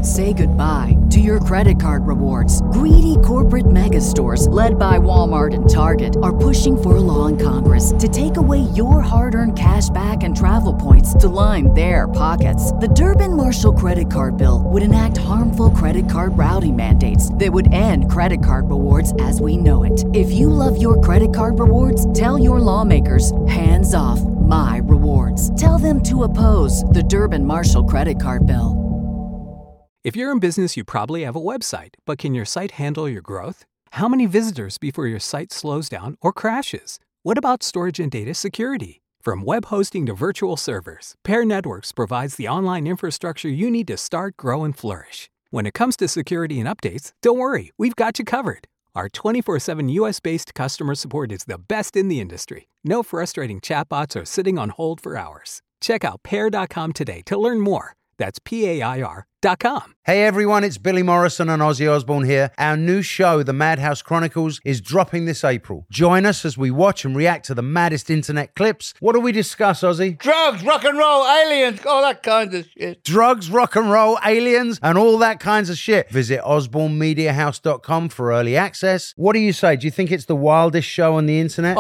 Say goodbye to your credit card rewards. Greedy corporate mega stores, led by Walmart and Target, are pushing for a law in Congress to take away your hard-earned cash back and travel points to line their pockets. The Durbin-Marshall credit card bill would enact harmful credit card routing mandates that would end credit card rewards as we know it. If you love your credit card rewards, tell your lawmakers, hands off my rewards. Tell them to oppose the Durbin-Marshall credit card bill. If you're in business, you probably have a website, but can your site handle your growth? How many visitors before your site slows down or crashes? What about storage and data security? From web hosting to virtual servers, Pair Networks provides the online infrastructure you need to start, grow, and flourish. When it comes to security and updates, don't worry, we've got you covered. Our 24/7 US-based customer support is the best in the industry. No frustrating chatbots or sitting on hold for hours. Check out Pair.com today to learn more. That's PAIR.com. Hey everyone, it's Billy Morrison and Ozzy Osbourne here. Our new show, The Madhouse Chronicles, is dropping this April. Join us as we watch and react to the maddest internet clips. What do we discuss, Ozzy? Drugs, rock and roll, aliens, all that kind of shit. Drugs, rock and roll, aliens, and all that kinds of shit. Visit OsbourneMediaHouse.com for early access. What do you say? Do you think it's the wildest show on the internet?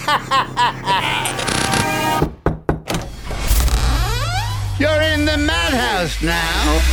You're in the madhouse now.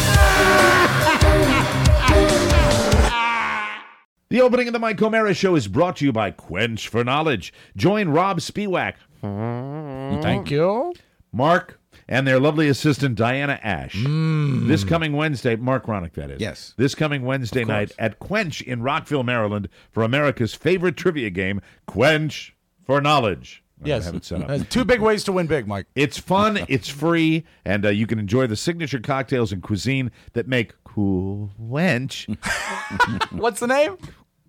The opening of the Mike O'Mara Show is brought to you by Quench for Knowledge. Join Rob Spiewak. Thank you. Mark and their lovely assistant, Diana Ash. This coming Wednesday, Mark Ronick, that is. Yes. This coming Wednesday night at Quench in Rockville, Maryland, for America's favorite trivia game, Quench for Knowledge. Yes. I have it set up. 2 big ways to win big, Mike. It's fun, it's free, and you can enjoy the signature cocktails and cuisine that make Quench. What's the name?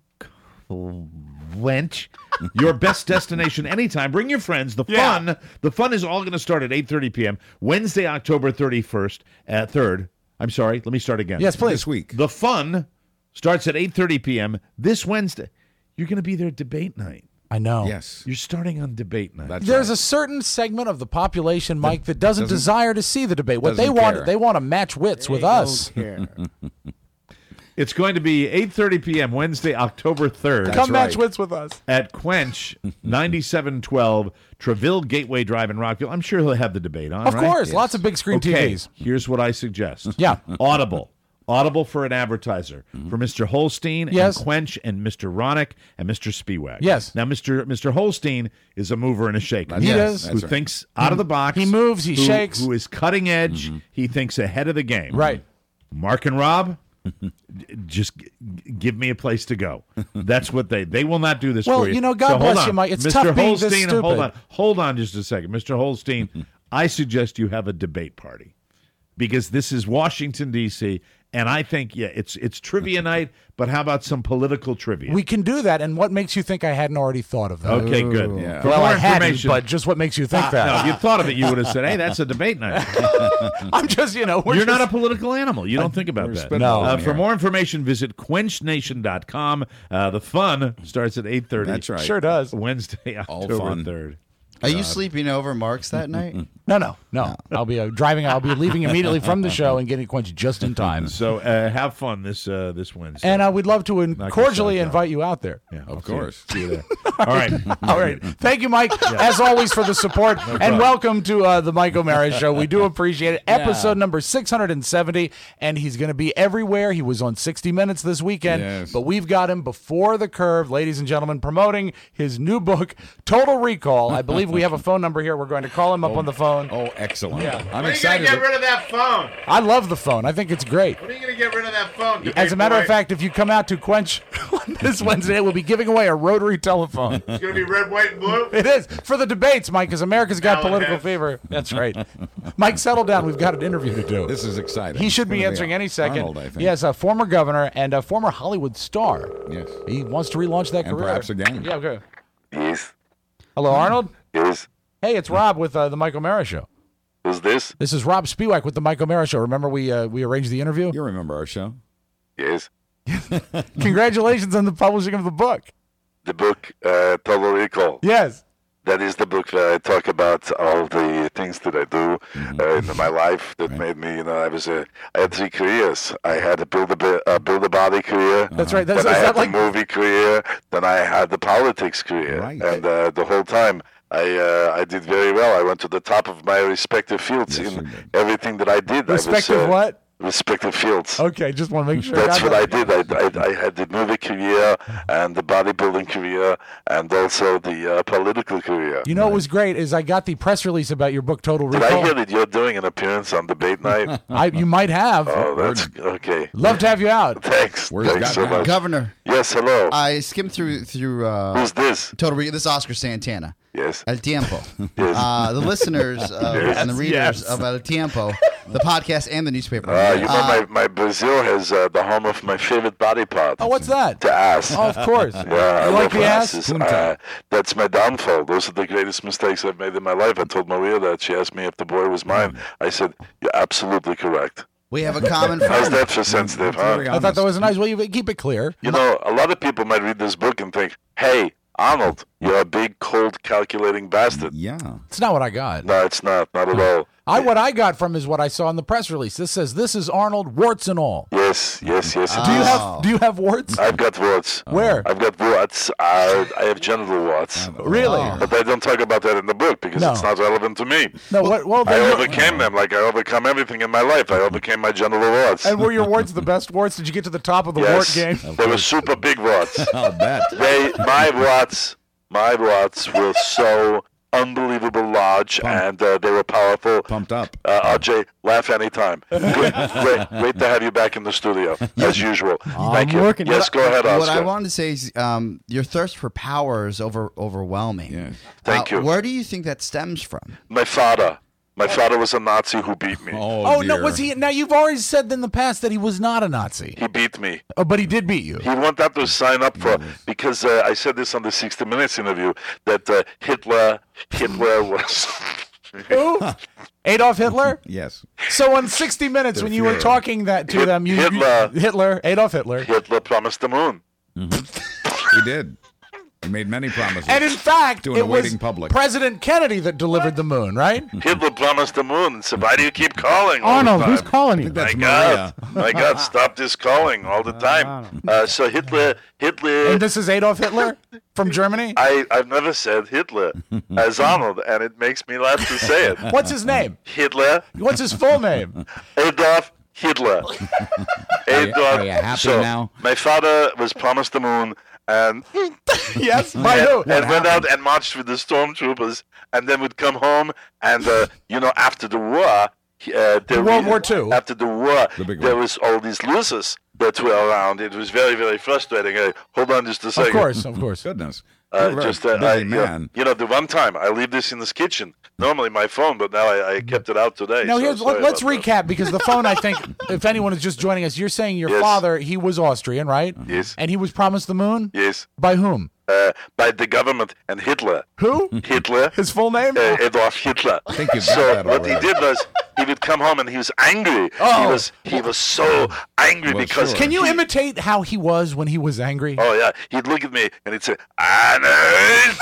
Quench. Your best destination anytime. Bring your friends. The fun is all going to start at 8:30 p.m. Wednesday, October 31st, 3rd. I'm sorry, let me start again. Yes, please. This week. The fun starts at 8:30 p.m. this Wednesday. You're going to be there debate night. I know. Yes. You're starting on debate night. There's a certain segment of the population, Mike, that doesn't desire to see the debate. What they want, they want to match wits with us. It's going to be 8:30 p.m. Wednesday, October 3rd. Come match wits with us. At Quench, 9712 Treville Gateway Drive in Rockville. I'm sure he'll have the debate on, Of right? course. Lots of big screen Okay, TVs. here's what I suggest. Yeah. Audible for an advertiser. For Mr. Holstein Yes. and Quench and Mr. Ronick and Mr. Spiewak. Yes. Now, Mr. Holstein is a mover and a shaker. He does. Who thinks out of the box. He moves, he shakes. Who is cutting edge. He thinks ahead of the game. Right. Mark and Rob, just give me a place to go. That's what they will not do this Well, for you. you know, God So, hold bless on. you, Mike. It's Mr. tough being this Holstein, stupid. Hold on just a second. Mr. Holstein, I suggest you have a debate party because this is Washington, D.C., and I think, it's trivia night, but how about some political trivia? We can do that, and what makes you think I hadn't already thought of that? Okay, good. Yeah. For Well, more I hadn't, information, but just what makes you think that? no, if you thought of it, you would have said, hey, that's a debate night. I'm just, You're not a political animal. You don't think about that. spitballing For here. more information, visit quenchnation.com. The fun starts at 8:30. That's right. Sure does. Wednesday, All October fun. 3rd. Are you sleeping over Mark's that night? No. I'll be driving. I'll be leaving immediately from the show and getting quenched just in time. So have fun this Wednesday. And we'd love to cordially yourself down. invite you out there. Yeah, Of course. See you there. All right. All right. Thank you, Mike, as always, for the support. And welcome to the Mike O'Mara Show. We do appreciate it. Episode number 670, and he's going to be everywhere. He was on 60 Minutes this weekend, Yes. but we've got him before the curve, ladies and gentlemen, promoting his new book, Total Recall. I believe we have a phone number here. We're going to call him up on the phone. Oh, excellent. Yeah. I'm When are you excited. going to get rid of that phone? I love the phone. I think it's great. When are you going to get rid of that phone? As a matter of fact, if you come out to Quench this Wednesday, we'll be giving away a rotary telephone. It's going to be red, white, and blue? It is. For the debates, Mike, because America's got Alan political Hess. fever. That's right. Mike, settle down. We've got an interview to do. This is exciting. He should It's be gonna answering any second. Arnold, I think. Yes, a former governor and a former Hollywood star. Yes. He wants to relaunch that And career. perhaps again. Yeah, okay. Yes. Hello, Arnold? Yes. Hey, it's Rob with the Mike O'Mara Show. Who's this? This is Rob Spiewak with the Mike O'Mara Show. Remember we arranged the interview? You remember our show? Yes. Congratulations on the publishing of the book. The book, Total Recall. Yes. That is the book where I talk about all the things that I do in my life that made me. I had 3 careers. I had a build a body career. That's right. Then I had the movie career. Then I had the politics career. Right. And the whole time, I did very well. I went to the top of my respective fields in everything that I did. Respective what? Respective fields. Okay, just want to make sure. That's what I did. I had the movie career and the bodybuilding career and also the political career. You know what was great is I got the press release about your book, Total Did Recall. I hear that you're doing an appearance on debate night? You might have. Oh, that's okay. Love to have you out. Thanks. Where's Thanks so much. Governor, Yes, hello. I skimmed through Who's this? This is Oscar Santana. Yes. El Tiempo. Yes. The listeners and the readers of El Tiempo, the podcast and the newspaper. My Brazil has the home of my favorite body part. Oh, what's that? The ass. Oh, of course. Yeah, I You like love the ass? asses. That's my downfall. Those are the greatest mistakes I've made in my life. I told Maria that. She asked me if the boy was mine. I said, you're absolutely correct. We have a common How's friend. that for sensitive, huh? I thought that was a nice way. You keep it clear. A lot of people might read this book and think, hey, Arnold, you're a big, cold, calculating bastard. Yeah. It's not what I got. No, it's not. Not at all. What I got from is what I saw in the press release. This says, "This is Arnold, warts and all." Yes. Do you have warts? I've got warts. Where? I've got warts. I have genital warts. Really? But I don't talk about that in the book because No. it's not relevant to me. No. Well, I then overcame them like I overcome everything in my life. I overcame my genital warts. and were your warts the best warts? Did you get to the top of the wart game? They were super big warts. I'll bet. My warts were so unbelievable large and they were powerful. Pumped up. RJ, laugh anytime. Great to have you back in the studio as usual. Thank you. working. Yes, go ahead, Oscar. What I wanted to say is your thirst for power is overwhelming. Yeah. Thank you. Where do you think that stems from? My father. My father was a Nazi who beat me. Oh no, dear. was he? Now you've already said in the past that he was not a Nazi. He beat me. Oh, but he did beat you. He wanted that to sign up for, because I said this on the 60 Minutes interview, that Hitler was... Who? Adolf Hitler? Yes. So on 60 Minutes, when you were talking that to them, Adolf Hitler. Hitler promised the moon. He did. He made many promises. And in fact, to an it was awaiting public. President Kennedy that delivered the moon, right? Hitler promised the moon and said, why do you keep calling all the time? calling you? That's My God, stop this calling all the time. So Hitler, And this is Adolf Hitler from Germany? I've never said Hitler as Arnold, and it makes me laugh to say it. What's his name? Hitler, What's his full name? Adolf Hitler. Are you happy now? My father was promised the moon, and Yes, by who? and went out and marched with the stormtroopers, and then would come home, and after the war, World War II. After the war, big there one. was all these losers that were around. It was very, very frustrating. Hold on just a second. Of course. Goodness. You're a very busy man. The one time I leave this in this kitchen. Normally my phone, but now I kept it out today. Now, so sorry let's about that. recap, because the phone, I think, if anyone is just joining us, you're saying your Yes. father, he was Austrian, right? Yes. And he was promised the moon? Yes, By whom? by the government and Hitler. Who? Hitler. His full name? Adolf Hitler. I think you've got So that what he already. did was he would come home and he was angry. Oh. He was so angry Well, because sure. Can you imitate how he was when he was angry? Oh yeah, he'd look at me and he'd say, "Arnold,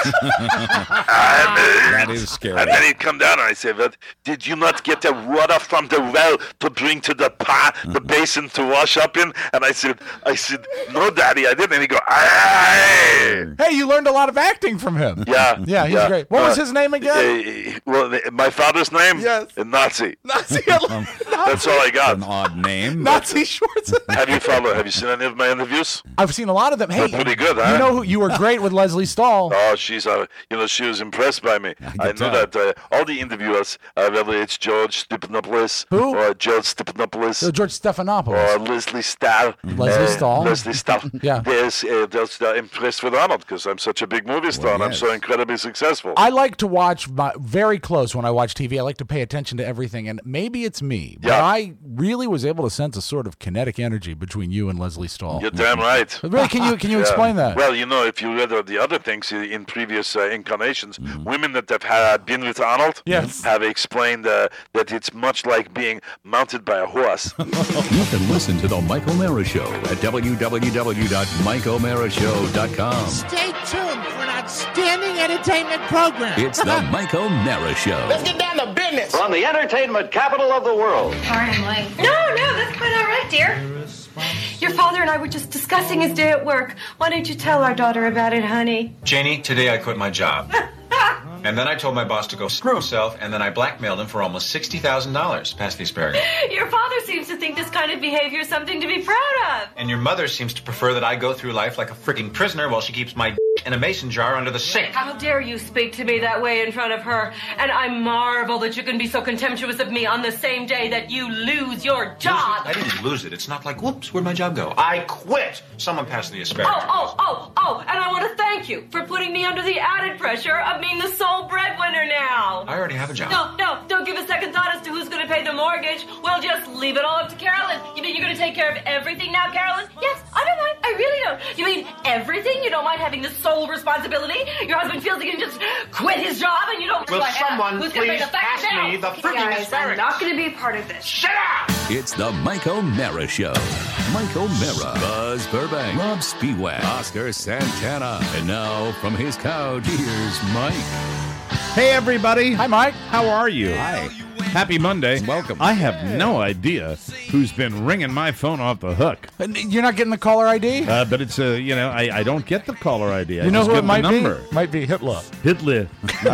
That is scary. and then he'd come down and I'd say, "But did you not get the water from the well to bring to the basin to wash up in?" And I said, "No, Daddy, I didn't." And he'd go, "Aye." Hey, you learned a lot of acting from him. Yeah, Yeah, he's great. What was his name again? My father's name? Yes. Nazi. Nazi. That's all I got. An odd name. Nazi Schwarzenegger. Have you seen any of my interviews? I've seen a lot of them. Hey, They're pretty good, huh? You know who you were great with Leslie Stahl. Oh, she's, she was impressed by me. I know tell. that all the interviewers, whether it's George Stephanopoulos Who? or George Stephanopoulos George Stephanopoulos. or Leslie Stahl. Leslie Stahl? Leslie Stahl. Yeah. They're impressed with Arnold because I'm such a big movie star and I'm yes. so incredibly successful. I like to watch very close when I watch TV. I like to pay attention to everything, and maybe it's me, but Yeah. I really was able to sense a sort of kinetic energy between you and Leslie Stahl. You're damn right. Really, can you Yeah. explain that? Well, if you read the other things in previous incarnations, women that have been with Arnold Yes. have explained that it's much like being mounted by a horse. You can listen to The Mike O'Mara Show at www.mikeomarashow.com. Stay tuned for an outstanding entertainment program. It's the Mike O'Mara Show. Let's get down to business. From the entertainment capital of the world. Sorry I'm late. No, that's quite all right, dear. Your father and I were just discussing his day at work. Why don't you tell our daughter about it, honey? Janie, today I quit my job. And then I told my boss to go screw himself, and then I blackmailed him for almost $60,000. Pass the asparagus. Your father seems to think this kind of behavior is something to be proud of. And your mother seems to prefer that I go through life like a freaking prisoner while she keeps my in a mason jar under the sink. How dare you speak to me that way in front of her? And I marvel that you can be so contemptuous of me on the same day that you lose your job. I didn't lose it. It's not like, whoops, where'd my job go? I quit. Someone pass the asparagus. Oh, and I want to thank you for putting me under the added pressure of being the sole breadwinner now. I already have a job. No, don't give a second thought as to who's going to pay the mortgage. We'll just leave it all up to Carolyn. You mean you're going to take care of everything now, Carolyn? Yes, I don't mind. I really don't. You mean everything? You don't mind having the sole responsibility? Your husband feels he can just quit his job and you don't... Will someone who's gonna pay please the pass me the freaking asparagus? I'm not going to be a part of this. Shut up! It's the Mike O'Mara Show. Mike O'Mara, Buzz Burbank, Rob Spiewak, Oscar Santana. And now, from his couch, here's Mike. Hey, everybody. Hi, Mike. How are you? Hi. Happy Monday. Welcome. I have no idea who's been ringing my phone off the hook. You're not getting the caller ID? But it's, I don't get the caller ID. You know who it might number. be? Might be Hitler. Hitler.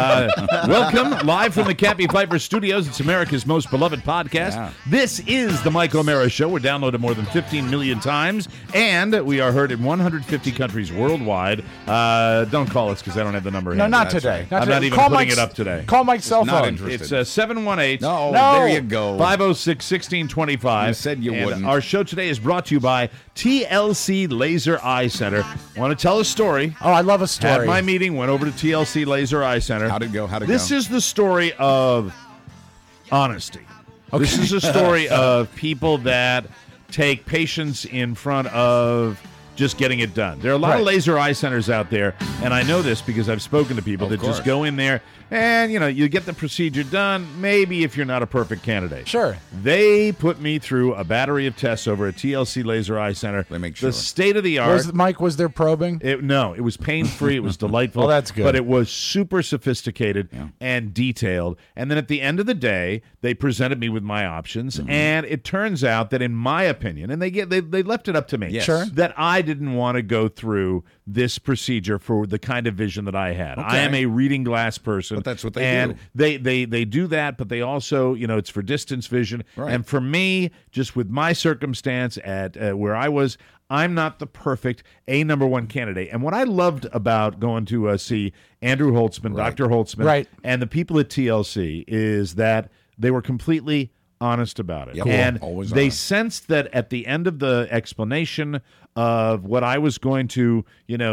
Welcome, live from the Cappy Pfeiffer Studios. It's America's most beloved podcast. Yeah. This is the Mike O'Mara Show. We're downloaded more than 15 million times, and we are heard in 150 countries worldwide. Don't call us because I don't have the number. No, handy. not today. I'm not even putting it up today. Call Mike's cell Not phone. interested. It's 718. No, there you go. 506-1625. You said you And wouldn't. Our show today is brought to you by TLC Laser Eye Center. Want to tell a story? Oh, I love a story. At my meeting, went over to TLC Laser Eye Center. How'd it go? This is the story of honesty. Okay. This is a story of people that take patients in front of just getting it done. There are a lot of laser eye centers out there, and I know this because I've spoken to people that just go in there and, you get the procedure done, maybe if you're not a perfect candidate. Sure. They put me through a battery of tests over at TLC Laser Eye Center. They make sure. The state-of-the-art. Was there probing? No, it was pain-free. It was delightful. Well, that's good. But it was super sophisticated and detailed. And then at the end of the day, they presented me with my options. And it turns out that, in my opinion, and they left it up to me, Yes. Sure. that I didn't want to go through this procedure for the kind of vision that I had. I am a reading glass person. But that's what they and do. They do that, but they also, it's for distance vision. Right. And for me, just with my circumstance at where I was, I'm not the perfect number one candidate. And what I loved about going to see Andrew Holtzman, Dr. Holtzman, and the people at TLC is that they were completely honest about it. Yep. And Always they honest. sensed that at the end of the explanation of what I was going to,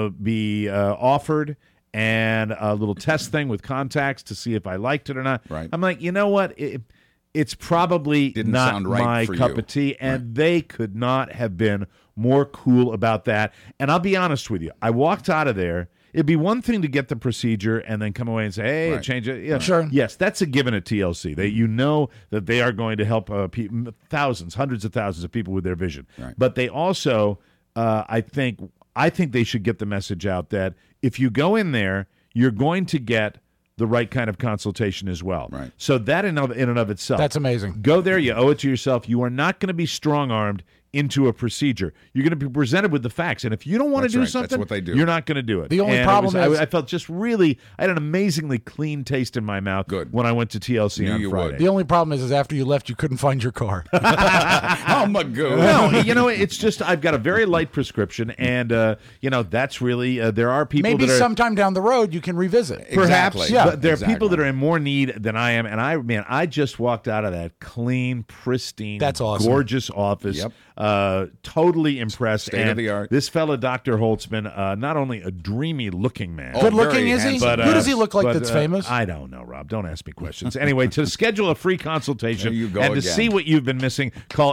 be offered, and a little test thing with contacts to see if I liked it or not. Right. I'm like, you know what? It's probably Didn't not sound right my for cup you. of tea, and they could not have been more cool about that. And I'll be honest with you, I walked out of there. It'd be one thing to get the procedure and then come away and say, hey, change it. Yeah. Sure. Yes, that's a given at TLC. They, that they are going to help thousands, hundreds of thousands of people with their vision. Right. But they also, I think they should get the message out that if you go in there, you're going to get the right kind of consultation as well. Right. So that in and of itself. That's amazing. Go there, you owe it to yourself. You are not going to be strong-armed into a procedure. You're going to be presented with the facts. And if you don't want to do That's something, what they do. you're not going to do it. The only And problem is- I felt just really, I had an amazingly clean taste in my mouth when I went to TLC Knew on you Friday. would. The only problem is after you left, you couldn't find your car. Oh, my God. No, it's just I've got a very light prescription, and that's really there are people Maybe that are sometime down the road you can revisit. perhaps, Exactly. Yeah. but there are people that are in more need than I am, and I just walked out of that clean, pristine, That's awesome. gorgeous office. Yep. Totally impressed. State and of the art. This fella, Dr. Holtzman, not only a dreamy looking man. Oh, Good looking, very is he? handsome. But, Who does he look like but, that's famous? I don't know, Rob. Don't ask me questions. Anyway, to schedule a free consultation There you go and to again. see what you've been missing, call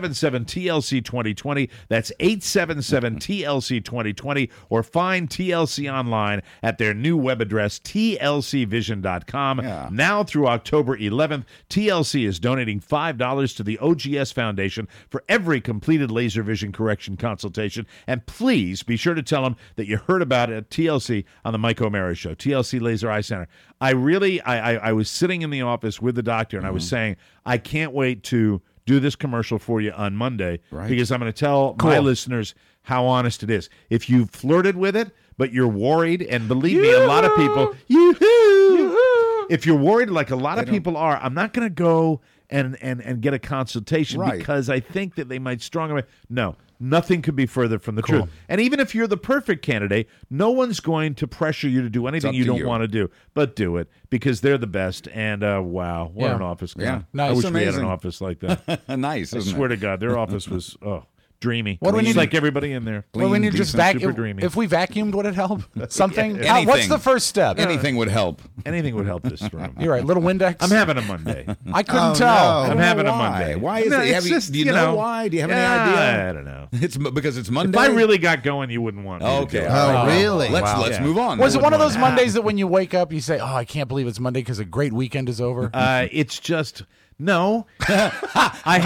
877-TLC-2020. That's 877-TLC-2020. Or find TLC online at their new web address, tlcvision.com. Yeah. Now through October 11th, TLC is donating $5 to the OGS Foundation for every completed laser vision correction consultation. And please be sure to tell them that you heard about it at TLC on the Mike O'Mara Show, TLC Laser Eye Center. I was sitting in the office with the doctor, and I was saying, I can't wait to do this commercial for you on Monday because I'm going to tell my listeners how honest it is. If you flirted with it, but you're worried, and believe me, a lot of people, if you're worried like a lot of people are, I'm not going to go and get a consultation because I think that they might strongly. No, nothing could be further from the truth. And even if you're the perfect candidate, no one's going to pressure you to do anything you don't want to do, but do it because they're the best. And wow, what an office guy. Yeah. Nice. I wish Amazing. we had an office like that. Nice. I swear to God, their office was dreamy. What do we need? Like everybody in there. Well, we need just super dreamy. If we vacuumed, would it help? Something? Anything. What's the first step? Anything would help. Anything would help this room. You're right. Little Windex. I'm having a Monday. I couldn't tell. I'm having a Monday. Why is it? Do you know why? Do you have any idea? I don't know. It's because it's Monday. If I really got going, you wouldn't want me to do it. Oh, really? Let's move on. Was it one of those Mondays that when you wake up, you say, "Oh, I can't believe it's Monday because a great weekend is over"? It's just. No, I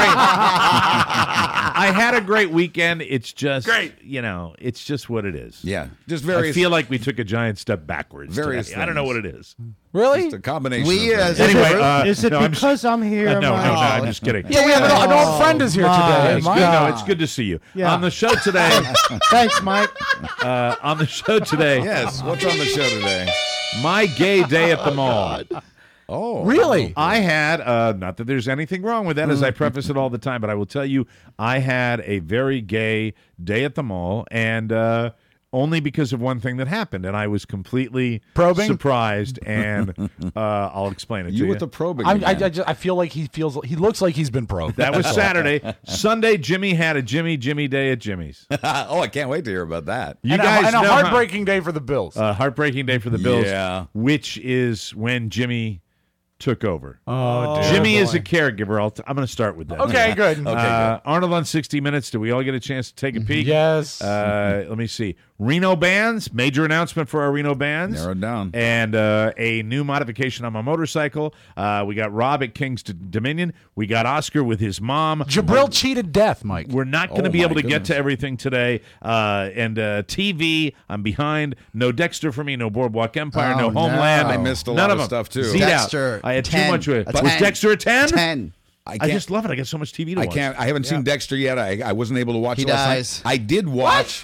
had a great weekend. It's just great. It's just what it is. Yeah, just various. I feel like we took a giant step backwards. Various. I don't know what it is. Really? Just a combination. Anyway, is it because I'm here? No, I'm just kidding. Yeah, we have an old friend is here today. It's good to see you. Yeah. On the show today. Thanks, Mike. On the show today. Yes. What's on the show today? My gay day at the mall. Oh, really? I had, not that there's anything wrong with that, as I preface it all the time, but I will tell you, I had a very gay day at the mall, and only because of one thing that happened, and I was completely surprised, and I'll explain it to you. You with the probing? I feel like he looks like he's been probed. That was Saturday. Sunday, Jimmy had a Jimmy day at Jimmy's. Oh, I can't wait to hear about that. You guys know a heartbreaking day for the Bills. Heartbreaking day for the Bills, which is when Jimmy took over. Jimmy is a caregiver. I'm going to start with that. Okay, good. Good. Arnold on 60 Minutes. Do we all get a chance to take a peek? Yes. Let me see. Reno Bands. Major announcement for our Reno Bands. Narrowed down. And a new modification on my motorcycle. We got Rob at King's Dominion. We got Oscar with his mom. Jabril cheated death, Mike. We're not going to be able to get to everything today. And TV, I'm behind. No Dexter for me. No Boardwalk Empire. No Homeland. I missed a None lot of of stuff, too. Dexter. I had 10. too much with it. A Was 10. Dexter a 10? 10. I just love it. I got so much TV to watch. I haven't seen Dexter yet. I wasn't able to watch it last night. I did watch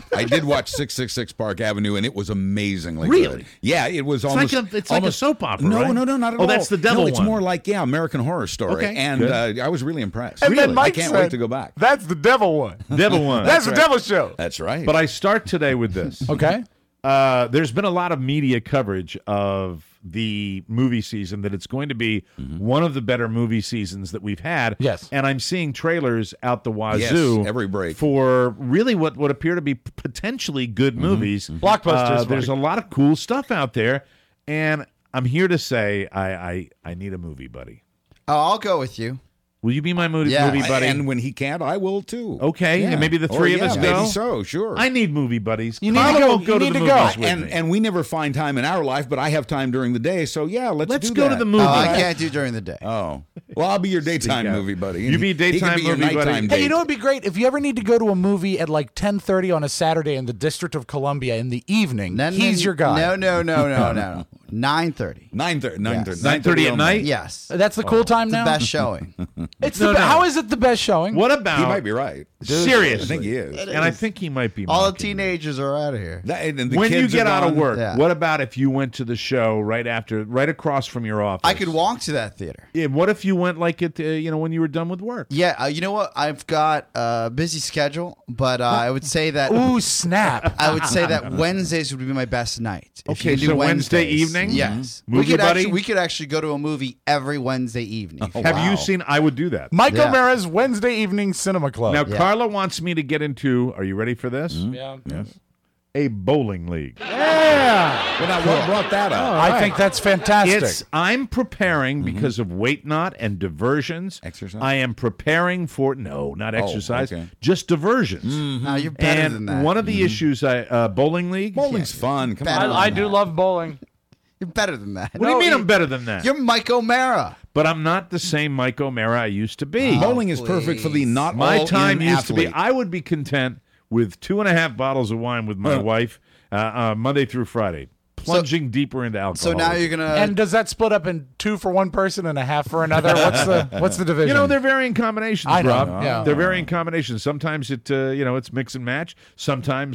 666 Park Avenue, and it was amazingly Really? good. Yeah, it was It's almost like a soap opera, No, right? no, not at all. Oh, that's the devil it's one. more like American Horror Story. Okay, and I was really impressed. And then Mike I can't said, wait to go back. That's the devil one. Devil one. That's the devil show. That's right. But I start today with this. Okay. There's been a lot of media coverage of the movie season that it's going to be one of the better movie seasons that we've had. Yes. And I'm seeing trailers out the wazoo every break. for really what appear to be potentially good movies. Blockbusters. There's a lot of cool stuff out there, and I'm here to say I need a movie buddy. Oh, I'll go with you. Will you be my movie Yeah. buddy? And when he can't, I will too. Okay, and maybe the three of us go? Maybe so, sure. I need movie buddies. You need Carla to go. won't go You to need the to go. movies with me. And we never find time in our life, but I have time during the day, so let's go do to that. the movie. Oh, I can't do during the day. Oh. Well, I'll be your daytime movie buddy. You be daytime he can be movie your buddy. nighttime Hey, date. you know what would be great? If you ever need to go to a movie at like 10:30 on a Saturday in the District of Columbia in the evening, he's your guy. No. 9:30. 9:30. 9:30 at night? Yes. That's the cool time The now? best showing. It's how is it the best showing? What about... He might be right. Seriously. I think he is. And I think he might be All the mocking me. teenagers are out of here. And the When you kids get are out of gone. work, Yeah. what about if you went to the show right across from your office? I could walk to that theater. Yeah, what if you went like it, when you were done with work? Yeah, you know what? I've got a busy schedule, but I would say that. Ooh, snap. I would say that Wednesdays would be my best night. If Okay, you can do so Wednesday Wednesdays. evening? Yes. Movie buddy? We could actually go to a movie every Wednesday evening. Have you seen... I would do that. Mike Yeah. O'Mara's Wednesday Evening Cinema Club. Now, Carla wants me to get into... Are you ready for this? Yeah. Yes. A bowling league. Yeah. Well, now, what brought that up? I think that's fantastic. I'm preparing because of weight knot and diversions. Exercise? I am preparing for... No, not exercise. okay. Just diversions. No, you're better And than that. one of the issues... bowling league? Bowling's fun. Come Better on. I do love bowling. You're better than that. What do you mean I'm better than that? You're Mike O'Mara. But I'm not the same Mike O'Mara I used to be. Bowling is perfect for the not My all time in used to be. athlete. I would be content with 2.5 bottles of wine with my wife Monday through Friday, plunging deeper into alcohol. So now you're gonna. And does that split up in 2 for one person and a half for another? What's the division? You know, they're varying combinations, I know, Rob. yeah. They're varying combinations. Sometimes it's mix and match. Sometimes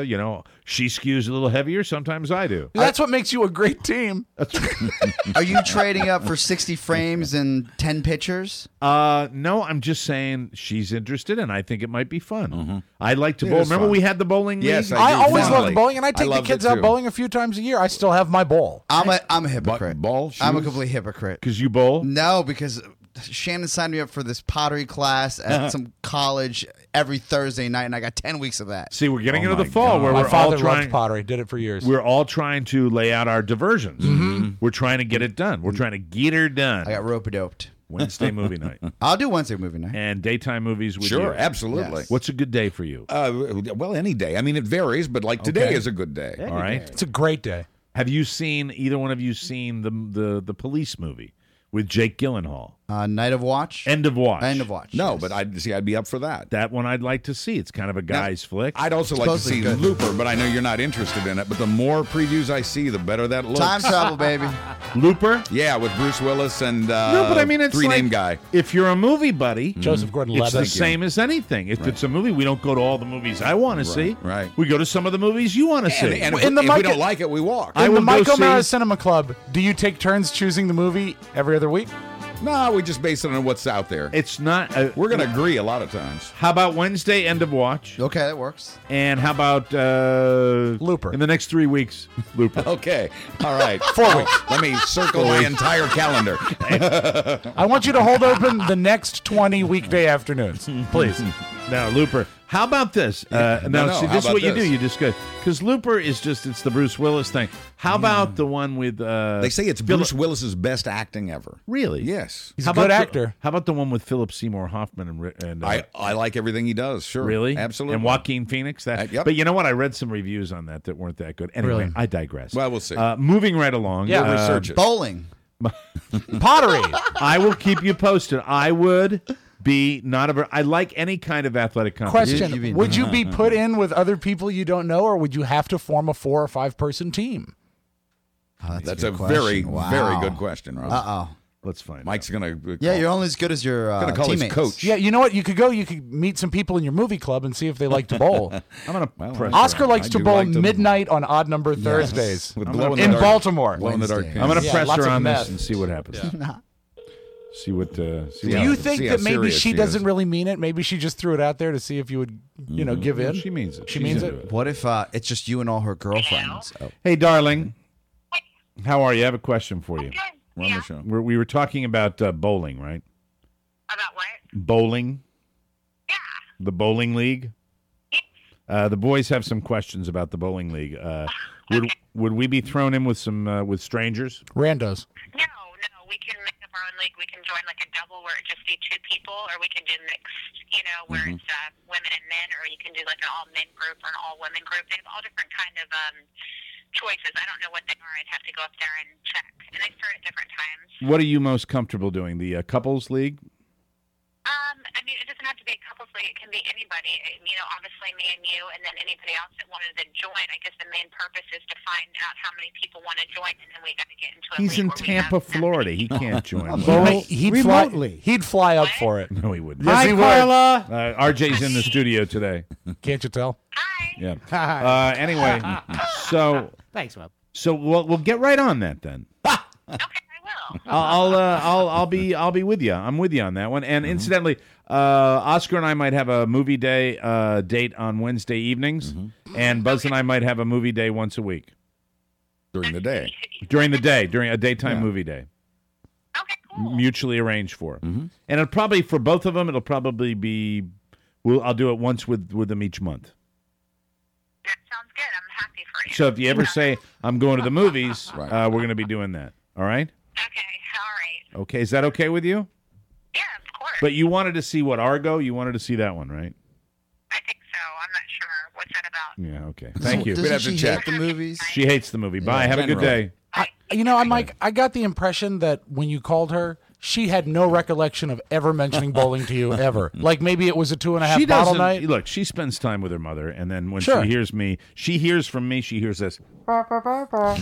she skews a little heavier. Sometimes I do. That's what makes you a great team. Are you trading up for 60 frames and 10 pitchers? No, I'm just saying she's interested, and I think it might be fun. I like to bowl. is Remember fun. we had the bowling league? Yes, I always Family. loved bowling, and I I take the loved kids it out too. bowling a few times a year. I still have my bowl. I'm a hypocrite. Ball, I'm a shoes? complete hypocrite. Because you bowl? No, because Shannon signed me up for this pottery class at some college every Thursday night, and I got 10 weeks of that. See, we're getting Oh into the my fall God. where My we're father all trying. loved pottery. Did it for years. We're all trying to lay out our diversions. We're trying to get it done. We're trying to get her done. I got rope-a-doped. Wednesday movie night I'll do Wednesday movie night. and daytime movies with Sure, you. absolutely. Yes. What's a good day for you? Well, any day. I mean, it varies, but like today is a good day. All right. It's a great day. Have you seen either one of you seen the police movie with Jake Gyllenhaal? Night of Watch. End of Watch. End of Watch. No, yes. but I'd be up for that. That one I'd like to see. It's kind of a guy's flick. I'd also like to Supposedly see good. Looper, but I know you're not interested in it. But the more previews I see, the better that looks. Time travel, baby. Looper? Yeah, with Bruce Willis and No, but I mean, it's three-name like, guy. If you're a movie buddy, Joseph Gordon-Levitt. it's the Thank you. same as anything. If it's a movie, we don't go to all the movies I want to see. right. We go to some of the movies you want to see. And if, In the if we Mike- don't like it, we walk. I In will the go Mike O'Mara see- Cinema Club, do you take turns choosing the movie every other week? No, we just base it on what's out there. It's not. We're going to agree a lot of times. How about Wednesday, End of Watch? Okay, that works. And how about Looper? In the next 3 weeks, Looper. Okay. All right. 4 weeks. Let me circle my entire calendar. I want you to hold open the next 20 weekday afternoons, please. Now, Looper. How about this? Now, no, see, how this is about what you this? do. You just go because Looper is it's the Bruce Willis thing. How about the one with? They say it's Bruce Willis's best acting ever. Really? Yes. He's a good actor. How about the one with Philip Seymour Hoffman and I like everything he does. Sure. really? Absolutely. And Joaquin Phoenix. Yep. But you know what? I read some reviews on that weren't that good. Anyway, Really? I digress. Well, we'll see. Moving right along. Yeah, research it. Bowling. Pottery. I will keep you posted. I would be I like any kind of athletic competition. Question: would you be put in with other people you don't know, or would you have to form a 4 or 5 person team? Oh, That's a a good question. very, Wow. very good question, Rob. Uh-oh. Let's find Mike's going to Yeah, you're only as good as your going to call teammates. his coach. Yeah, you know what? You could meet some people in your movie club and see if they like to bowl. I'm going to press Oscar her. likes I to do bowl like to- midnight on odd number Thursdays With I'm glow gonna- in in the dark. Baltimore. Glow in the dark. Wednesday. I'm going to Yeah, press lots her of on meth. this and see what happens. See what. See Do what you happens. think See that how maybe serious she she doesn't is. really mean it? Maybe she just threw it out there to see if you would, give in? She means it. She She's means into it. What if it's just you and all her girlfriends? Oh. Hey, darling. How are you? I have a question for you. Run the show. We were talking about bowling, right? About what? Bowling. Yeah. The bowling league. The boys have some questions about the bowling league. Would we be thrown in with some with strangers? Randos. No, we can make up our own league. We can join like a double where it just be 2 people, or we can do mixed, where it's women and men, or you can do like an all men group or an all women group. They have all different kind of choices. I don't know what they are. I'd have to go up there and check. And they start at different times. What are you most comfortable doing? The couples league? I mean, it doesn't have to be a couples league. It can be anybody. Obviously me and you, and then anybody else that wanted to join. I guess the main purpose is to find out how many people want to join, and then we got to get into a He's league in where we have Tampa, Florida. He can't join. He'd fly up for it. No, he wouldn't. Yes, Hi, he would. Carla. RJ's in the studio today. Can't you tell? Yeah. Anyway, so Thanks, Rob. so we'll get right on that then. I'll be with you. I'm with you on that one. And incidentally, Oscar and I might have a movie day date on Wednesday evenings, and Buzz and I might have a movie day once a week during the day. During a daytime movie day. Mutually arranged for, and it'll probably for both of them. It'll probably be. I'll do it once with them each month. That sounds good. I'm happy for you. So if you ever say I'm going to the movies, we're going to be doing that. All right. Okay, is that okay with you? Yeah, of course. But you wanted to see what Argo? You wanted to see that one, right? I think so. I'm not sure. What's that about? Yeah, okay. Thank you. Doesn't We'd have she to check. hate the movies? She hates the movie. Bye. Have a good day. I'm Mike. I got the impression that when you called her, she had no recollection of ever mentioning bowling to you ever. Like maybe it was a 2.5 She bottle doesn't night. look. She spends time with her mother, and then when Sure. she hears me, she hears from me. She hears this. That's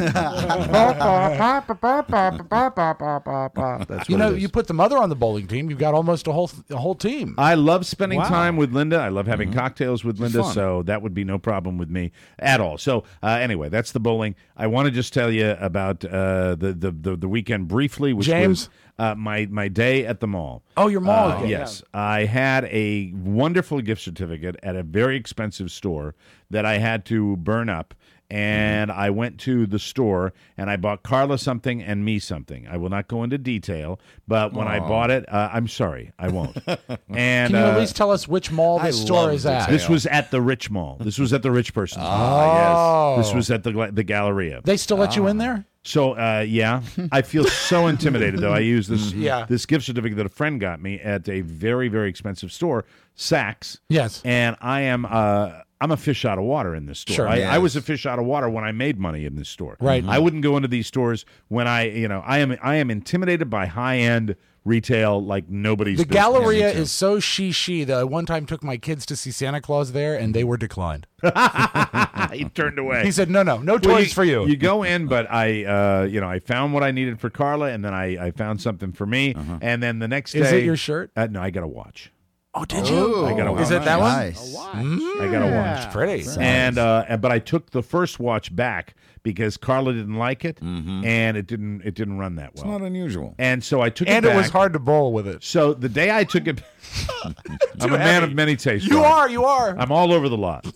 You what know, it is. you put the mother on the bowling team, you've got almost a whole team. I love spending Wow. time with Linda. I love having cocktails with Linda, fun. so that would be no problem with me at all. So anyway, that's the bowling. I want to just tell you about the weekend briefly, which James? was my day at the mall. Oh, your mall day. Yes, I had a wonderful gift certificate at a very expensive store that I had to burn up. And I went to the store and I bought Carla something and me something. I will not go into detail, but when I bought it, I'm sorry, I won't. And Can you at least tell us which mall this store is at? This was at the Rich Mall. This was at the Rich Person's Oh. Yes. This was at the Galleria. They still let you in there? So, yeah, I feel so intimidated, though. I use this Yeah. this gift certificate that a friend got me at a very, very expensive store, Saks. Yes. And I am I'm a fish out of water in this store. Sure. I was a fish out of water when I made money in this store. Right. I wouldn't go into these stores when I am intimidated by high-end retail like nobody's The business. Galleria is so she that I one time took my kids to see Santa Claus there, and they were declined. He turned away. He said, no Well, toys for you. You go in, but I found what I needed for Carla, and then I found something for me, and then the next day. Is it your shirt? No, I got a watch. Oh, did you? I got a watch. Is it that one? Nice. I got a watch. It's pretty. And but I took the first watch back because Carla didn't like it, and it didn't run that well. It's not unusual. And so I took it And back. it was hard to bowl with it. So the day I took it, I'm a man of many tastes. You Brian. are. I'm all over the lot.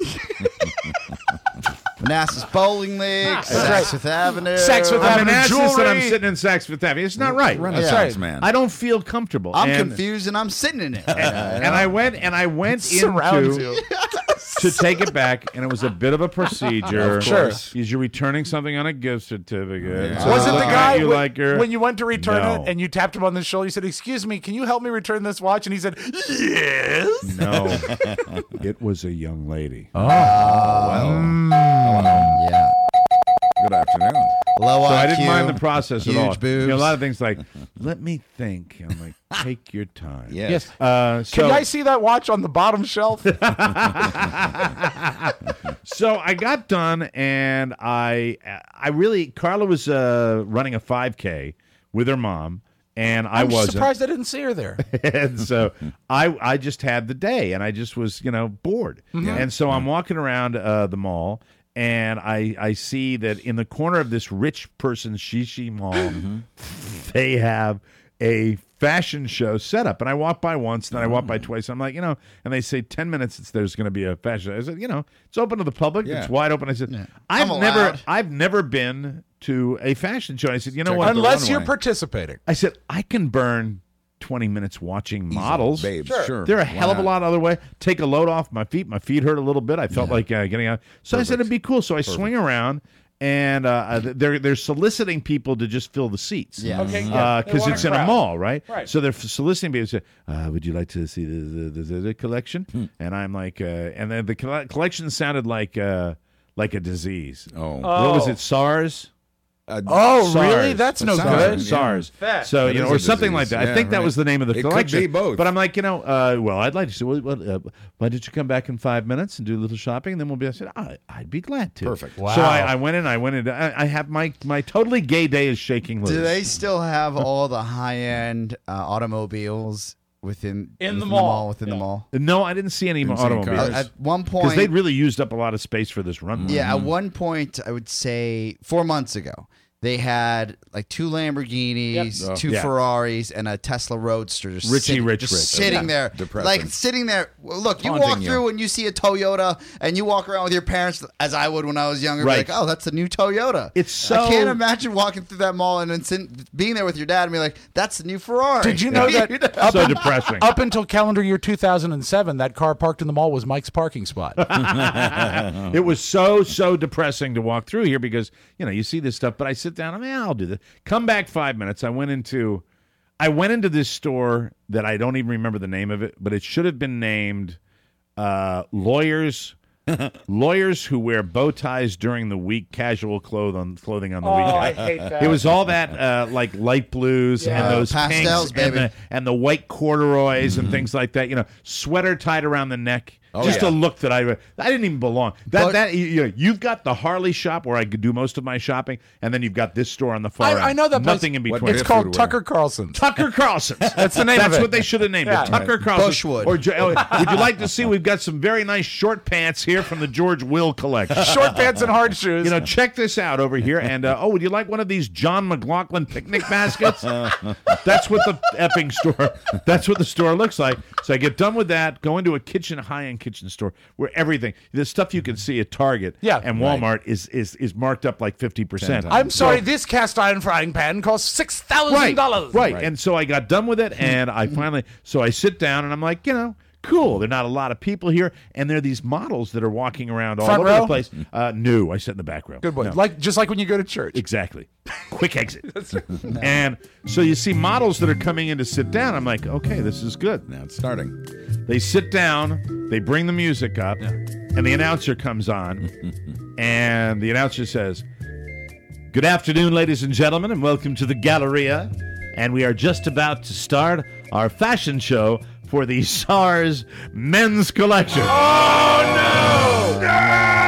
Manassas Bowling League, Saks Fifth Avenue. Saks Fifth I'm Avenue an ass and jewelry. I'm sitting in Saks Fifth Avenue. It's not right. Renaissance man. I don't feel comfortable. I'm And- confused and I'm sitting in it. And I went Surrounds into you. to take it back, and it was a bit of a procedure. Of course. Because you're returning something on a gift certificate. Yeah. So Was it the looking guy at you like you're- when you went to return No. it and you tapped him on the shoulder? You said, "Excuse me, can you help me return this watch?" And he said, "Yes." No, it was a young lady. Well, Yeah. good afternoon. Low So IQ. I didn't mind the process at huge all. boobs. A lot of things like, let me think. I'm like, take your time. Yes. So Can I see that watch on the bottom shelf? So I got done, and I really Carla was running a 5K with her mom, and I I'm wasn't. surprised I didn't see her there. And so I just had the day, and I just was bored. And so I'm walking around the mall, and I see that in the corner of this rich person's shishi mall, they have a fashion show set up. And I walked by once, and then I walked by twice. I'm like, and they say 10 minutes there's going to be a fashion show. I said, it's open to the public. Yeah. It's wide open. I said, I'm allowed. I've never been to a fashion show. I said, you know what? Unless you're runway. participating. I said, I can burn 20 minutes watching models. Babes, sure. They're a Why hell of a not? lot other way. Take a load off my feet. My feet hurt a little bit. I felt like getting out. So I said it'd be cool. So I swing around, and they're soliciting people to just fill the seats. Yeah. Okay, yeah. They Because want it's a in a crowd. mall, right? Right. So they're soliciting people to say, would you like to see the collection? And I'm like, and then the collection sounded like a disease. Oh. What was it? SARS? Oh, SARS. really? That's no sounds good. good. SARS. That So, is or a something disease. like that. I Yeah, think that right. was the name of the It could collection. be both. But I'm like, well, I'd like to say, why don't you come back in 5 minutes and do a little shopping, and then we'll be. I said, I'd be glad to. Perfect. Wow. So I went in. I have my totally gay day is shaking loose. Do they still have all the high-end automobiles within In the the mall? Within the mall. No, I didn't see any Didn't see any automobiles. cars. At one Because point, they really used up a lot of space for this runway. yeah, at one point, I would say 4 months ago, they had like 2 Lamborghinis, Yep. 2 Yeah. Ferraris, and a Tesla Roadster. Just Richie sitting, Rich just Rich. sitting there, Depressing. like sitting there. Well, look, you Taunting walk you. through and you see a Toyota, and you walk around with your parents, as I would when I was younger. Right. Be like, oh, that's the new Toyota. It's so- I can't imagine walking through that mall and then being there with your dad and be like, that's the new Ferrari. Did you know that up, So depressing. up until calendar year 2007, that car parked in the mall was Mike's parking spot? It was so depressing to walk through here because you see this stuff, but I sit down. I'll do this. Come back 5 minutes. I went into this store that I don't even remember the name of it, but it should have been named Lawyers lawyers who wear bow ties during the week, casual clothing on the weekend. I hate that. It was all that like light blues and those pastels, pinks baby. and the white corduroys and things like that. Sweater tied around the neck. Oh, Just yeah. a look that I didn't even belong. You've got the Harley shop where I could do most of my shopping, and then you've got this store on the far end. I know that place. Nothing in between. It's called Tucker Carlson's. Tucker Carlson's. That's the name of it. That's what they should have named it. Tucker Carlson's. Bushwood. Or would you like to see? We've got some very nice short pants here from the George Will collection. Short pants and hard shoes. Check this out over here. And would you like one of these John McLaughlin picnic baskets? That's what the effing store. That's what the store looks like. So I get done with that, go into a high-end kitchen store where everything, the stuff you can see at Target and Walmart is marked up like 50%. I'm sorry, this cast iron frying pan costs $6,000. Right. And so I got done with it, and I finally, so I sit down, and I'm like, cool. There are not a lot of people here, and there are these models that are walking around all Front over row? the place. No, I sit in the back row. Good boy. No. Just like when you go to church. Exactly. Quick exit. And so you see models that are coming in to sit down. I'm like, okay, this is good. Now it's starting. They sit down, they bring the music up, and the announcer comes on, and the announcer says, "Good afternoon, ladies and gentlemen, and welcome to the Galleria. And we are just about to start our fashion show for the SARS men's collection." Oh, no!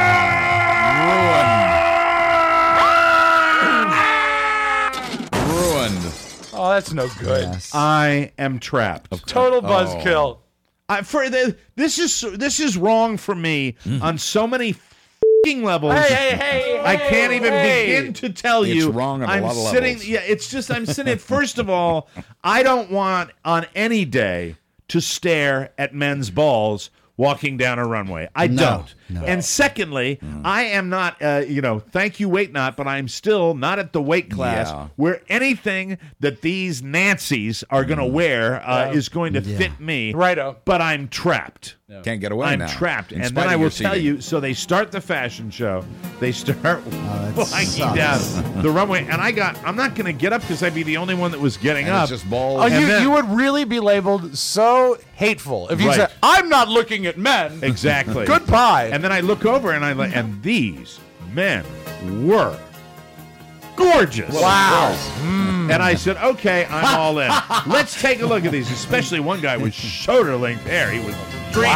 Ruined. Oh, that's no good. Yes. I am trapped. Total buzzkill. This is wrong for me on so many f***ing levels. Hey, I can't even begin to tell you. It's wrong on a I'm lot of sitting. levels. Yeah, it's just I'm sitting. First of all, I don't want on any day to stare at men's balls walking down a runway. I don't. No. And secondly, I am not, thank you, Wait Not, but I'm still not at the weight class where anything that these Nancys are going to wear is going to fit me. Righto. But I'm trapped. Can't get away now. I'm trapped. In And spite then I of will your tell seating. you, so they start the fashion show. They start walking sucks. down the runway. And I'm not going to get up because I'd be the only one that was getting And up. it's just balls. Oh, And then- you would really be labeled so hateful if you Right. said, "I'm not looking at men." Exactly. Goodbye. And then I look over and and these men were gorgeous. Wow. And I said, okay, I'm all in. Let's take a look at these, especially one guy with shoulder-length hair. He was dreaming.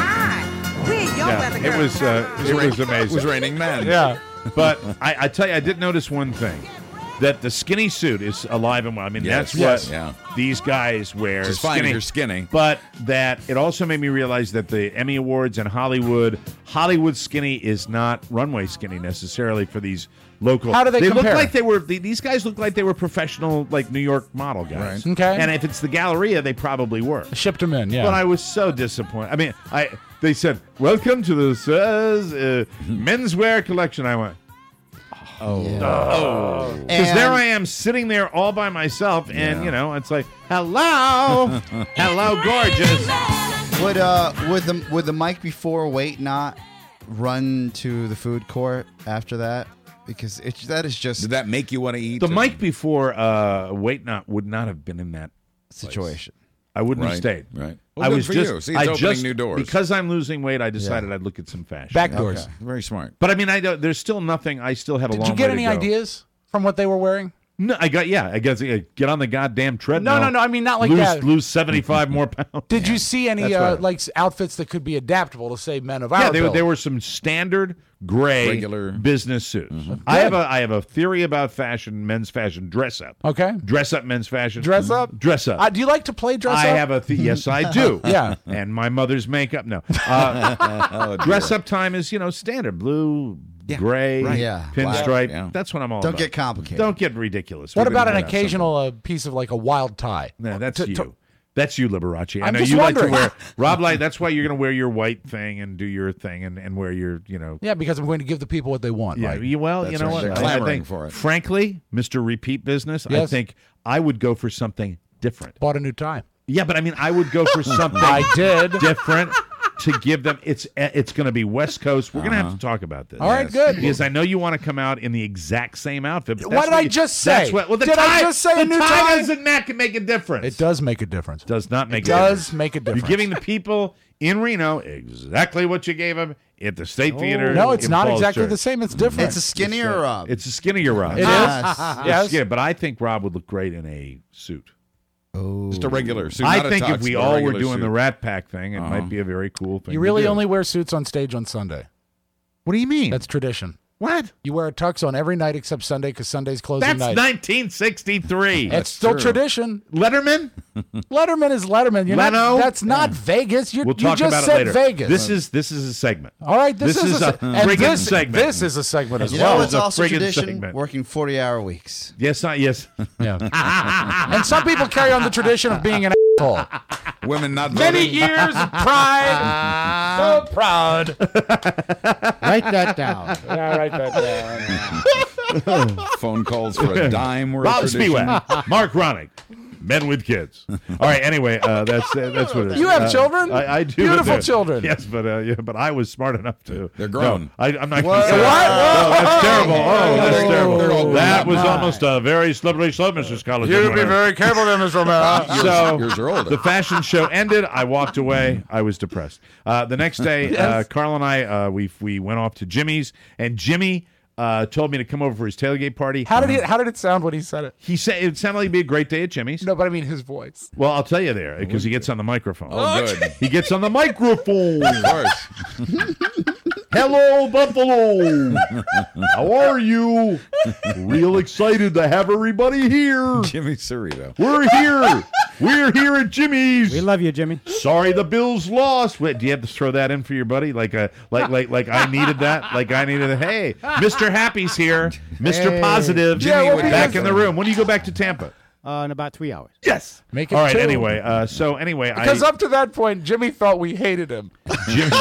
It was amazing. It was raining men. Yeah. But I tell you, I did notice one thing. That the skinny suit is alive and well. I mean, Yes. that's what Yeah. these guys wear. Which is fine if you're skinny. But that it also made me realize that the Emmy Awards and Hollywood skinny is not runway skinny necessarily for these local. How do they look compare? like they were. These guys look like they were professional, like New York model guys. Right. Okay. And if it's the Galleria, they probably were. Shipped them in, yeah. But I was so disappointed. I mean, they said, "Welcome to the menswear collection." I went, because there I am sitting there all by myself, and it's like, hello, hello, gorgeous. Would the mic before Wait Not run to the food court after that? Because that is just Did that make you want to eat? The mic before Wait Not would not have been in that situation. I wouldn't have Right, stayed. right. Well, I good was for just, you. See, it's opening new doors. Because I'm losing weight. I decided I'd look at some fashion. Back doors. Okay. Very smart. But I mean, there's still nothing. I still have a Did long you get way any to go. ideas from what they were wearing? No, I guess get on the goddamn treadmill. No, I mean, not like lose, that. Lose 75 more pounds. Did you see any That's right. outfits that could be adaptable to say men of our Yeah, build? there were some standard gray Regular business suits. I have a theory about fashion, men's fashion, dress up. Okay. Dress up men's fashion. Dress up? Dress up. Do you like to play dress up? I have yes, I do. Yeah. And my mother's makeup. No. Oh, Dress up time is standard blue, gray, Right. Yeah. pinstripe. Wow. Yeah. That's what I'm all Don't about. get complicated. Don't get ridiculous. What We're about gonna an do that occasional piece of like a wild tie? sometime. No, that's you. That's you, Liberace. I I'm know just you wondering. like to wear Rob Light. That's why you're going to wear your white thing and do your thing and wear your Yeah, because I'm going to give the people what they want. Yeah, right? you know That's what? right. They're I clamoring think, for it. Frankly, Mr. Repeat Business, I Yes. think I would go for something different. Bought a new tie. Yeah, but I mean, I would go for something I did. different to give them. It's going to be West Coast. We're going to have to talk about this. All right, good. Because I know you want to come out in the exact same outfit. But What did I just say? That's what, well, the Did tie, I just say the a new tie tie? doesn't make a difference. It does make a difference. Does not make It a does difference. make a difference. You're giving the people in Reno, exactly what you gave him at the State Theater. No, it's in not Falls exactly Church. the same. It's different. It's a skinnier Rob. It's a skinnier Rob. It is. Yes. Yeah, but I think Rob would look great in a suit. Oh, just a regular suit. I not a think tux, if we but a all were regular doing suit. the Rat Pack thing, it might be a very cool thing. You really to do. only wear suits on stage on Sunday. What do you mean? That's tradition. What? You wear a tux on every night except Sunday because Sunday's closing That's night. 1963. It's still tradition. Letterman? Letterman is Letterman. You're Leno? That's not Vegas. We'll You talk just about said it later. Vegas. This is a segment. All right, this is a friggin' and this, segment. This is a segment as You well. know what's also friggin' tradition? segment. Working 40-hour weeks. Yes, not yes. Yeah. And some people carry on the tradition of being an asshole. Women not Many voting. years of pride. So proud. Write that down. Yeah, write that down. Phone calls for a dime. Were a Rob tradition. Spiewak, Mark Ronick, men with kids. All right. Anyway, that's what it is. You have children? I do. Beautiful but children. Yes, but I was smart enough to. They're grown. No, I'm not. What? Gonna say that. No, that's terrible. Oh, that's They're terrible. all That grown was up. almost a very slippery slope, Mr. Scholar. You be very careful there, Mr. Romero. So Yours are older. the fashion show ended. I walked away. I was depressed. The next day, Carl and I we went off to Jimmy's, and Jimmy told me to come over for his tailgate party. How did it sound when he said it? He said it sounded like it'd be a great day at Jimmy's. No, but I mean his voice. Well, I'll tell you there because he gets on the microphone. Oh, good. He gets on the microphone. Of course. Hello, Buffalo. How are you? Real excited to have everybody here. Jimmy Cerrito. We're here. We're here at Jimmy's. We love you, Jimmy. Sorry, the Bills lost. Wait, do you have to throw that in for your buddy? Like I needed that. Like I needed. Hey, Mr. Happy's here. Mr. Hey. Positive. Jimmy, what do you back have in the room. When do you go back to Tampa? In about 3 hours. Yes. Make it All right. 2. Anyway, Because up to that point, Jimmy thought we hated him. Jimmy.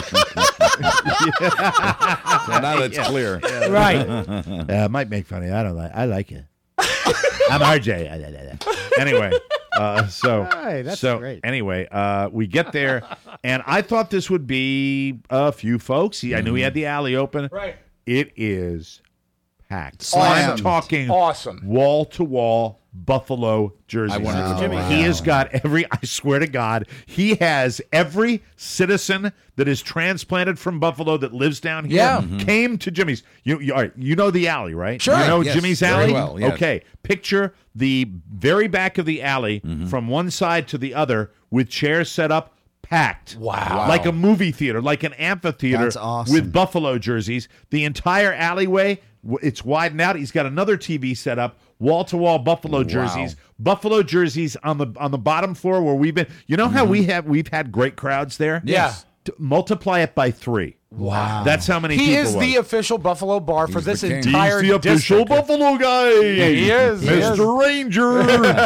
So now that's clear. Right. Might make funny. I don't like. I like it. I'm RJ. Anyway, Hey, that's so great. anyway, we get there, and I thought this would be a few folks. I knew he had the alley open. Right. It is packed. Slammed. I'm talking Awesome. wall to wall Buffalo jerseys. I wanted to Jimmy. know. He has got every. I swear to God, he has every citizen that is transplanted from Buffalo that lives down here. Yeah. Came to Jimmy's. You all right, you know the alley, right? Sure. You know Yes, Jimmy's very alley. well, yes. Okay. Picture the very back of the alley from one side to the other with chairs set up. Packed. Wow. Like a movie theater, like an amphitheater That's awesome. with Buffalo jerseys. The entire alleyway, it's widened out. He's got another TV set up, wall-to-wall Buffalo jerseys. Buffalo jerseys on the bottom floor where we've been. You know how we've had great crowds there? Yeah. Multiply it by 3. Wow. That's how many He people is the official Buffalo bar for He's this the king. entire He's the official district. Buffalo guy. Yeah, he is. He is. Mr. Ranger.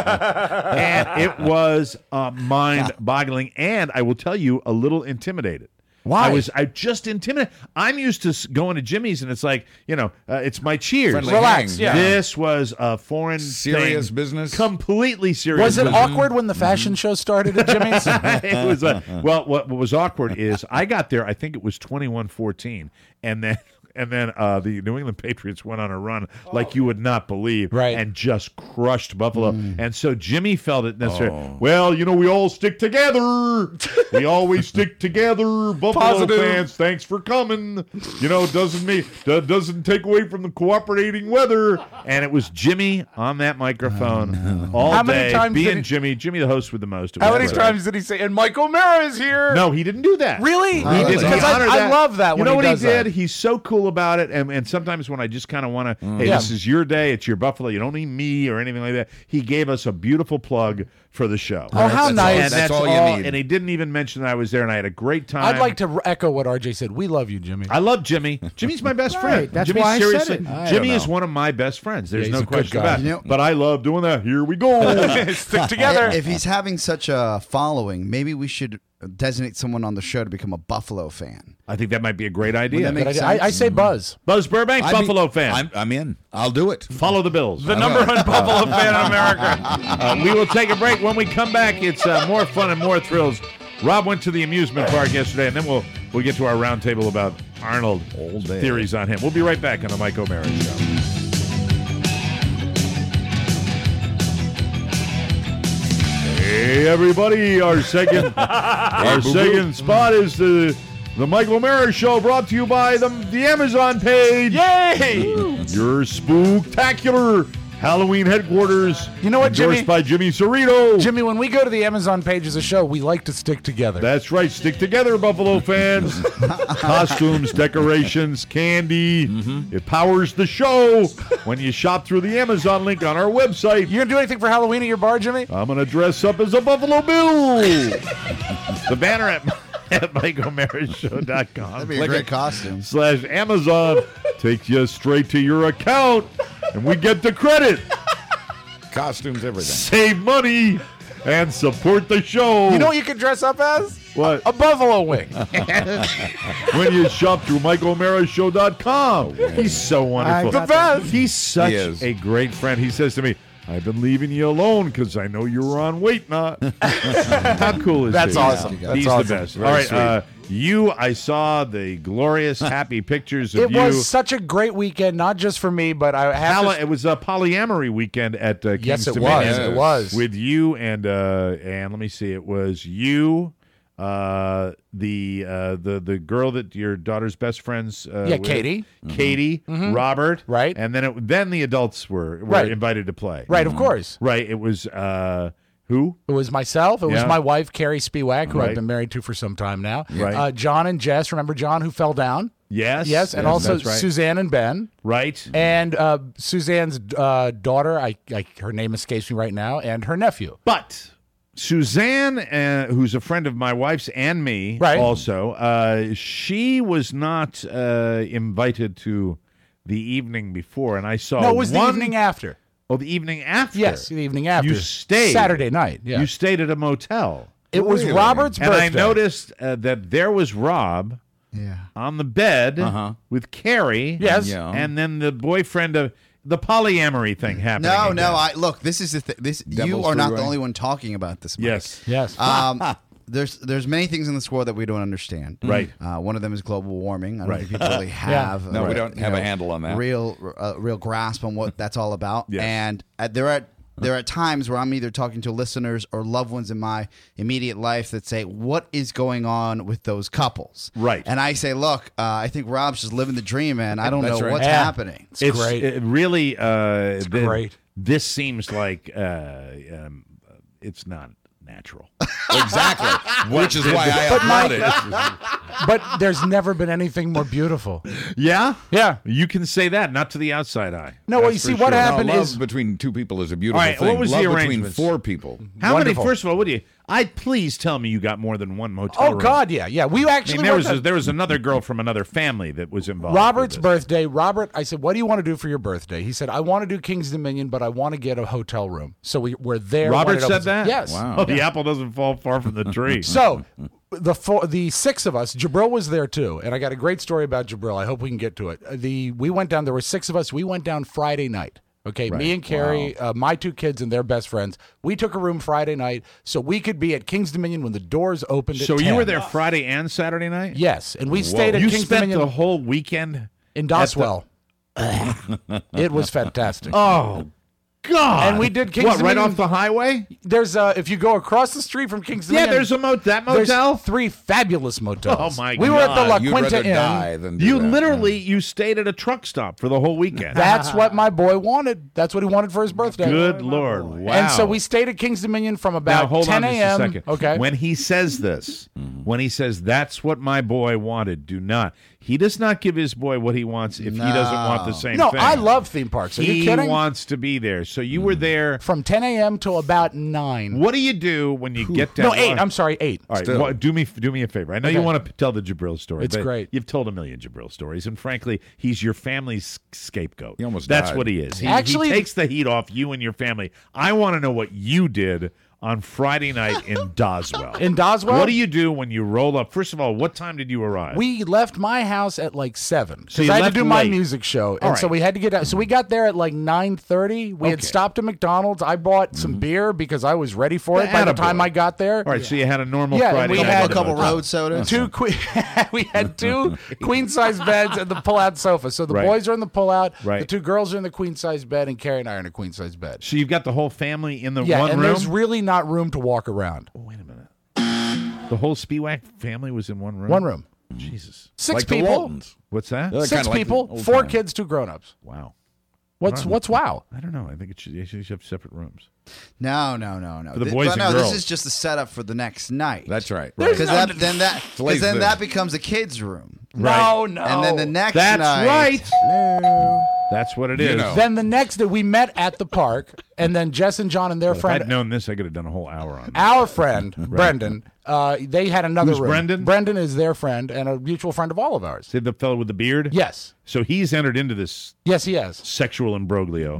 And it was mind-boggling, and I will tell you, a little intimidated. Why? I just intimidated. I'm used to going to Jimmy's, and it's like, it's my cheers. Friendly Relax, hang. yeah. This was a foreign Serious thing. business? Completely serious. Was it business. awkward when the fashion show started at Jimmy's? It was well. What was awkward is I got there. I think it was 21-14, and then the New England Patriots went on a run like you would not believe, Right. and just crushed Buffalo. And so Jimmy felt it necessary. Well, we all stick together. We always stick together. Buffalo Positive. fans, thanks for coming. Doesn't take away from the cooperating weather. And it was Jimmy on that microphone all How many day, times being did he- Jimmy, the host with the most. It How was many great. times did he say, and Mike O'Mara is here? No, he didn't do that. Really? He did. Because He honored I that. love that You when know he what does he did? that. He's so cool about it, and sometimes when I just kind of want to, hey, Yeah. this is your day, it's your Buffalo, you don't need me or anything like that. He gave us a beautiful plug for the show. Oh, how That's nice. all- And that's all you need. And he didn't even mention that I was there, and I had a great time. I'd like to echo what RJ said. We love you, Jimmy. I love Jimmy. Jimmy's my best friend. Right, that's Jimmy, why I said seriously, it. I Jimmy don't is know. one of my best friends. There's Yeah, he's no a good question guy. about it. You know- But I love doing that. Here we go. Stick together. If he's having such a following, maybe we should designate someone on the show to become a Buffalo fan. I think that might be a great idea. Wouldn't that make Good idea. I say Buzz. Buzz Burbank, Buffalo fan. I'm in. I'll do it. Follow the Bills. The number one Buffalo fan in America. We will take a break. When we come back, it's more fun and more thrills. Rob went to the amusement park yesterday, and then we'll get to our roundtable about Arnold. Old day. Theories on him. We'll be right back on the Mike O'Mara Show. Hey, everybody. Our second spot is the Michael O'Meara Show, brought to you by the Amazon page. Yay! Your spooktacular Halloween headquarters. You know what, endorsed Jimmy? by Jimmy Cerrito. Jimmy, when we go to the Amazon page as a show, we like to stick together. That's right. Stick together, Buffalo fans. Costumes, decorations, candy. It powers the show when you shop through the Amazon link on our website. You going to do anything for Halloween at your bar, Jimmy? I'm going to dress up as a Buffalo Bill. The banner at MikeO'MearaShow.com. That'd be a great costume. /Amazon takes you straight to your account, and we get the credit. Costumes, everything. Save money and support the show. You know what you could dress up as? What? A buffalo wing. When you shop through MikeO'MearaShow.com. He's so wonderful. The best. He's such a great friend. He says to me, I've been leaving you alone because I know you were on Wait Not. How cool is That's he? awesome. He's That's the awesome. best. Very All right, I saw the glorious, happy pictures of It you. was such a great weekend, not just for me, but I have to... It was a polyamory weekend at King's Yes, it Dominion. was. It was. With you and let me see, it was you, the girl that your daughter's best friends with, Katie. Katie, Robert, right, and then the adults were invited to play, right, of course, right. It was who? It was myself. It was Yeah. my wife, Carrie Spiewak, who Right. I've been married to for some time now. Right. John and Jess. Remember John, who fell down? Yes, and also that's right. Suzanne and Ben. Right. And Suzanne's daughter, her name escapes me right now, and her nephew. But Suzanne, who's a friend of my wife's and me, Right. also, she was not invited to the evening before, and I saw No, it was the evening after. Oh, the evening after? Yes, the evening after. You stayed. Saturday night, yeah. You stayed at a motel. It was Really? Robert's and birthday. I noticed that there was Rob on the bed with Carrie. Yes. And then the boyfriend of the polyamory thing happening. No. Look, this is the this. You Devil's are not three-way. the only one talking about this, Mike. Yes. There's many things in this world that we don't understand. Right. One of them is global warming. I don't Right. think people really have. No, we don't have a handle on that. Real grasp on what that's all about. Yes. And there are times where I'm either talking to listeners or loved ones in my immediate life that say, "What is going on with those couples?" Right. And I say, "Look, I think Rob's just living the dream, man. I don't That's know right. what's Yeah. happening." It's great. It really, it's great. This seems like it's not natural. Exactly. Which is why I applaud it. But there's never been anything more beautiful. Yeah? Yeah. You can say that, not to the outside eye. No, well, That's you see, for what sure. happened love is... between two people is a beautiful All right, thing. what was love the between arrangements? 4 people. How Wonderful. many? First of all, what do you? Please tell me you got more than one motel Oh, room. God, yeah. We actually... there was another girl from another family that was involved. Robert's with this. birthday. Robert, I said, "What do you want to do for your birthday?" He said, "I want to do King's Dominion, but I want to get a hotel room." So we're there. when Robert it said opens. that? Yes. Wow. Oh, the apple doesn't fall far from the tree. So the 6 of us, Jabril was there too, and I got a great story about Jabril. I hope we can get to it. We went down. There were 6 of us. We went down Friday night. Okay, me and Carrie, my 2 kids and their best friends. We took a room Friday night so we could be at King's Dominion when the doors opened. So at you 10. were there Friday and Saturday night? Yes, and we stayed at You King's spent Dominion the whole weekend in Doswell. It was fantastic. Oh, God! And we did King's What, right Dominion- off the highway? There's if you go across the street from King's Yeah, Dominion. there's that there's motel. 3 fabulous motels. Oh, my We were at the La You'd Quinta rather Inn. die than do You that. literally you stayed at a truck stop for the whole weekend. That's what my boy wanted. That's what he wanted for his birthday. Good Lord! Wow. And so we stayed at King's Dominion from now about hold 10 on just a a.m. second. Okay. When he says this, when he says that's what my boy wanted, do not. He does not give his boy what he wants if he doesn't want the same no, thing. I love theme parks. Are you He kidding? wants to be there. So you were there. From 10 a.m. till about 9. What do you do when you get down? No, 8. I'm sorry, 8. All right, Still. do me a favor. I know Okay. you want to tell the Jabril story. It's but great. You've told a million Jabril stories, and frankly, he's your family's scapegoat. He almost That's died. what he is. He Actually- takes the heat off you and your family. I want to know what you did on Friday night in Doswell. In Doswell? What do you do when you roll up? First of all, what time did you arrive? We left my house at like 7 So because you I had to left do my late. music show, and All so right. we had to get out. So we got there at like 9:30. We had Okay. stopped at McDonald's. I bought some beer because I was ready for it by the Attaboy. time I got there. All right, so you had a normal Yeah, and Friday we night. had at a couple the motel. road sodas. We had 2 queen size beds and the pull out sofa. So the Right. boys are in the pull out. Right. The 2 girls are in the queen size bed, and Carrie and I are in a queen size bed. So you've got the whole family in the Yeah, one and room? there's really not room to walk around. Oh, wait a minute. The whole Spiewak family was in one room? One room. Jesus. 6 Like the people. Waltons. What's that? 6 people, 4 kids, 2 grown-ups. Wow. What's wow? I don't know. I think they should have separate rooms. No. For the boys and girls. This is just the setup for the next night. That's right. Because then that becomes a kid's room. No. And then the next That's night. right. Hello. That's what it is. Then the next day we met at the park, and then Jess and John and their If friend, I'd known this, I could have done a whole hour on it. our friend Brendan, they had another Who's room. Brendan? Brendan is their friend and a mutual friend of all of ours. See the fellow with the beard? Yes. So he's entered into this Yes, he has. sexual imbroglio.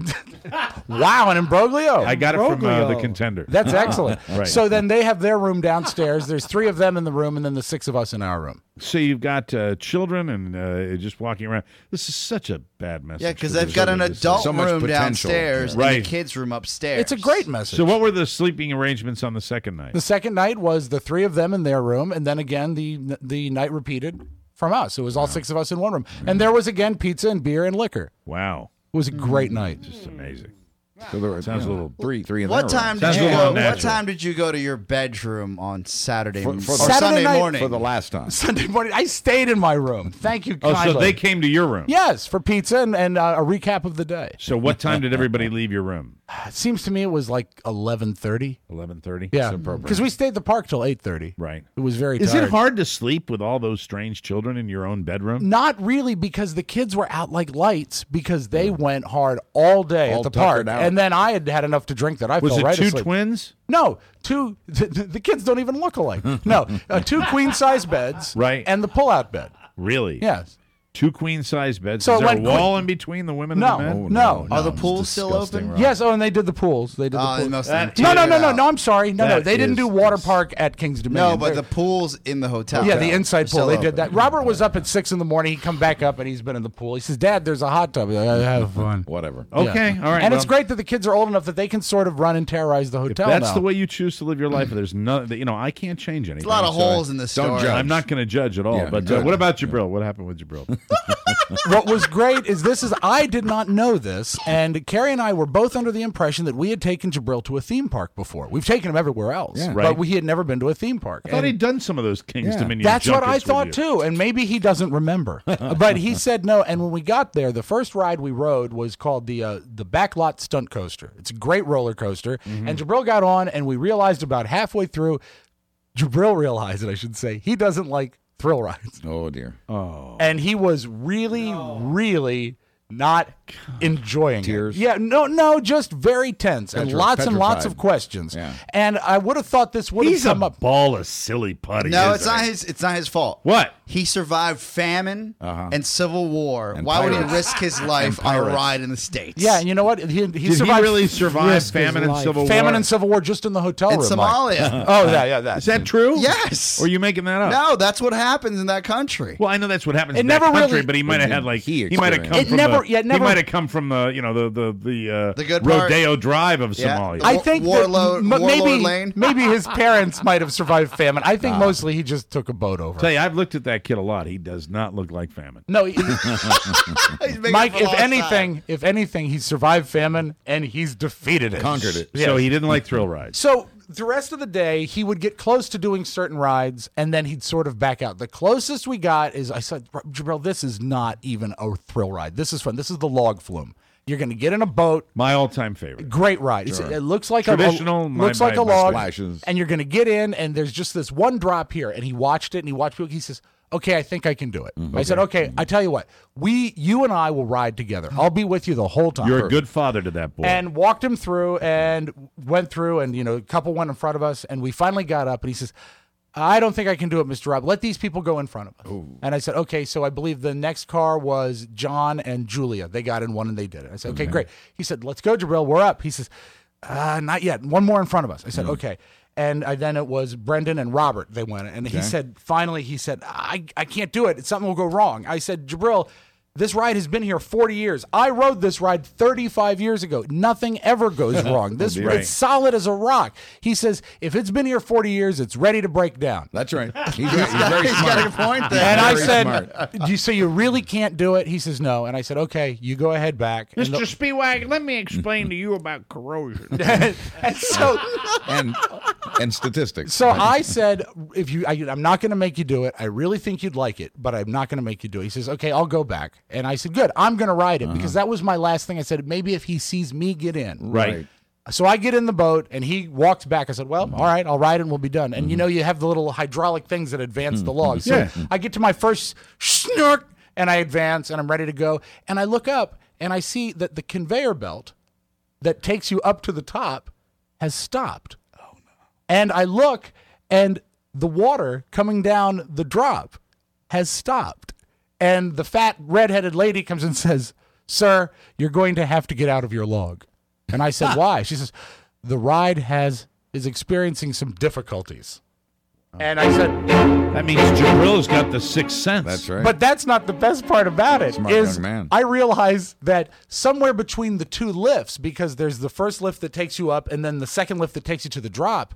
Wow, an imbroglio. I got it from the contender. That's excellent. Right. So then they have their room downstairs. There's 3 of them in the room, and then the 6 of us in our room. So you've got children and just walking around. This is such a bad message. Yeah, because for they've this got an other adult decision. room downstairs and Right. a kid's room upstairs. It's a great message. So what were the sleeping arrangements on the second night? The second night was the 3 of them in their room, and then again the night repeated from us. It was all 6 of us in one room, and there was again pizza and beer and liquor. Wow, it was a great night. Just amazing. So there Sounds a little three in What there. time Sounds did a you little go? What unnatural. time did you go to your bedroom on Saturday For or the- Saturday Sunday night- morning? For the last time. Sunday morning, I stayed in my room. Thank you Oh, kindly. so they came to your room? Yes, for pizza and a recap of the day. So what time did everybody leave your room? It seems to me it was like 11:30. 11:30? Yeah, because we stayed at the park till 8:30. Right. It was very Is tired. it hard to sleep with all those strange children in your own bedroom? Not really, because the kids were out like lights because they went hard all day All at the park. tuckered out. And then I had enough to drink that I Was fell it right 2 asleep. twins? No, 2. The kids don't even look alike. No, 2 queen-size beds. Right. And the pull-out bed. Really? Yes. 2 queen-size beds. So Is it there a went wall in between the women No, and the men? no. Are the pools still open? Yes. Oh, and they did the pools. They did the Oh, they pools. must have No. taken it out. I'm sorry. No. That They didn't is do water park at King's Dominion. No, but They're- the pools in the hotel. Yeah, the inside pool. Still They did open. that. Robert was up at 6 in the morning. He come back up and he's been in the pool. He says, "Dad, there's a hot tub." He's like, have fun. Whatever. Okay, all right. And it's well, great that the kids are old enough that they can sort of run and terrorize the if hotel. that's now. the way you choose to live your life. There's no, I can't change anything. There's a lot of so holes in the story. don't judge. I'm not going to judge at all. Yeah, but good. what about Jabril? What happened with Jabril? What was great is I did not know this, and Carrie and I were both under the impression that we had taken Jabril to a theme park before. We've taken him everywhere else, Yeah. Right. but he had never been to a theme park. I thought And he'd done some of those King's Yeah. Dominion. that's what I junkets with thought you. too, and maybe he doesn't remember. But he said no. And when we got there, the first ride we rode was called the Backlot Stunt Coaster. It's a great roller coaster, and Jabril got on, and we realized about halfway through, Jabril realized, I should say, he doesn't like thrill rides. Oh dear. Oh. And he was really not enjoying Tears? it. Yeah, no, just very tense and lots and lots petrified. of questions. Yeah. And I would have thought this would have He's a come up. ball of silly putty. No, isn't it's not he? his. It's not his fault. What? He survived famine and civil war. And Why would pirates. he risk his life And on a pirates. ride in the States? Yeah, and you know what? He Did he survived really survive risk his famine and life. civil war? famine and civil war just in the hotel in room. Mike. Somalia. Oh, yeah, that. Is that true? Yes. Or are you making that up? No, that's what happens in that country. Well, I know that's what happens It in that never country, really- but he might have had like He he might have come It from never- the, yeah, never- he might have come from the good part. Rodeo Drive of Yeah. Somalia. I think Warlord maybe Lane? maybe his parents might have survived famine. I think mostly he just took a boat over. tell you, I've looked at that kid a lot. He does not look like famine. No, He's making Mike. it for If lost anything, he's survived famine and he's defeated it, Conquered it. Yeah. So he didn't like thrill rides. So the rest of the day, he would get close to doing certain rides, and then he'd sort of back out. The closest we got is I said, Jabril, this is not even a thrill ride. This is fun. This is the log flume. You're going to get in a boat. My all-time favorite. Great ride. It's- It looks like Traditional, a my- looks like my- a my log, splashes. and you're going to get in, and there's just this one drop here. And he watched it, and he watched people. He says, "Okay, I think I can do it." I said, "Okay, I tell you what, you and I will ride together. I'll be with you the whole time." You're a good father to that boy. And walked him through, and went through, and a couple went in front of us, and we finally got up, and he says, "I don't think I can do it, Mr. Rob. Let these people go in front of us." Ooh. And I said, "Okay." So I believe the next car was John and Julia. They got in one and they did it. I said, "Okay, great." He said, "Let's go, Jabril. We're up." He says, "Not yet. One more in front of us." I said, "Okay." And then it was Brendan and Robert. They went, and he said, finally, he said, I can't do it. Something will go wrong." I said, "Jabril, This ride has been here 40 years. I rode this ride 35 years ago. Nothing ever goes wrong. This it's solid as a rock. He says, if it's been here 40 years, it's ready to break down. That's right. He's very smart. He's got a point there. And I Very said, so you really can't do it? He says, no. And I said, okay, you go ahead back. Mr. Spiewak, let me explain to you about corrosion. and so... and statistics. So I said, I'm not going to make you do it. I really think you'd like it, but I'm not going to make you do it. He says, okay, I'll go back. And I said, good, I'm going to ride it because that was my last thing. I said, maybe if he sees me get in. Right. So I get in the boat and he walks back. I said, well, all right, I'll ride it and we'll be done. And you know, you have the little hydraulic things that advance the logs. So I get to my first snurk and I advance and I'm ready to go. And I look up and I see that the conveyor belt that takes you up to the top has stopped. Oh, no. And I look and the water coming down the drop has stopped. And the fat redheaded lady comes and says, sir, you're going to have to get out of your log. And I said, why? She says, the ride is experiencing some difficulties. And I said, that means Jabril's got the sixth sense. That's right. But that's not the best part about it. Smart young man. I realize that somewhere between the two lifts, because there's the first lift that takes you up and then the second lift that takes you to the drop,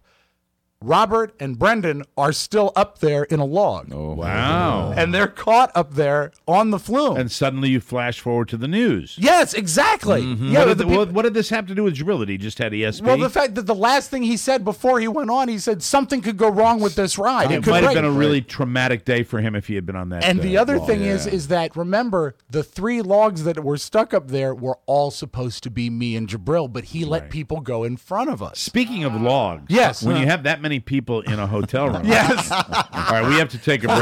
Robert and Brendan are still up there in a log. Oh, wow. And they're caught up there on the flume. And suddenly you flash forward to the news. Yes, exactly. Yeah, What did this have to do with Jabril? He just had ESP? Well, the fact that the last thing he said before he went on, he said something could go wrong with this ride. It might have been a really traumatic day for him if he had been on that. And the other thing is that, remember, the 3 logs that were stuck up there were all supposed to be me and Jabril, but he let people go in front of us. Speaking of logs, yes, when you have that many people in a hotel room. Yes. All right, we have to take a break.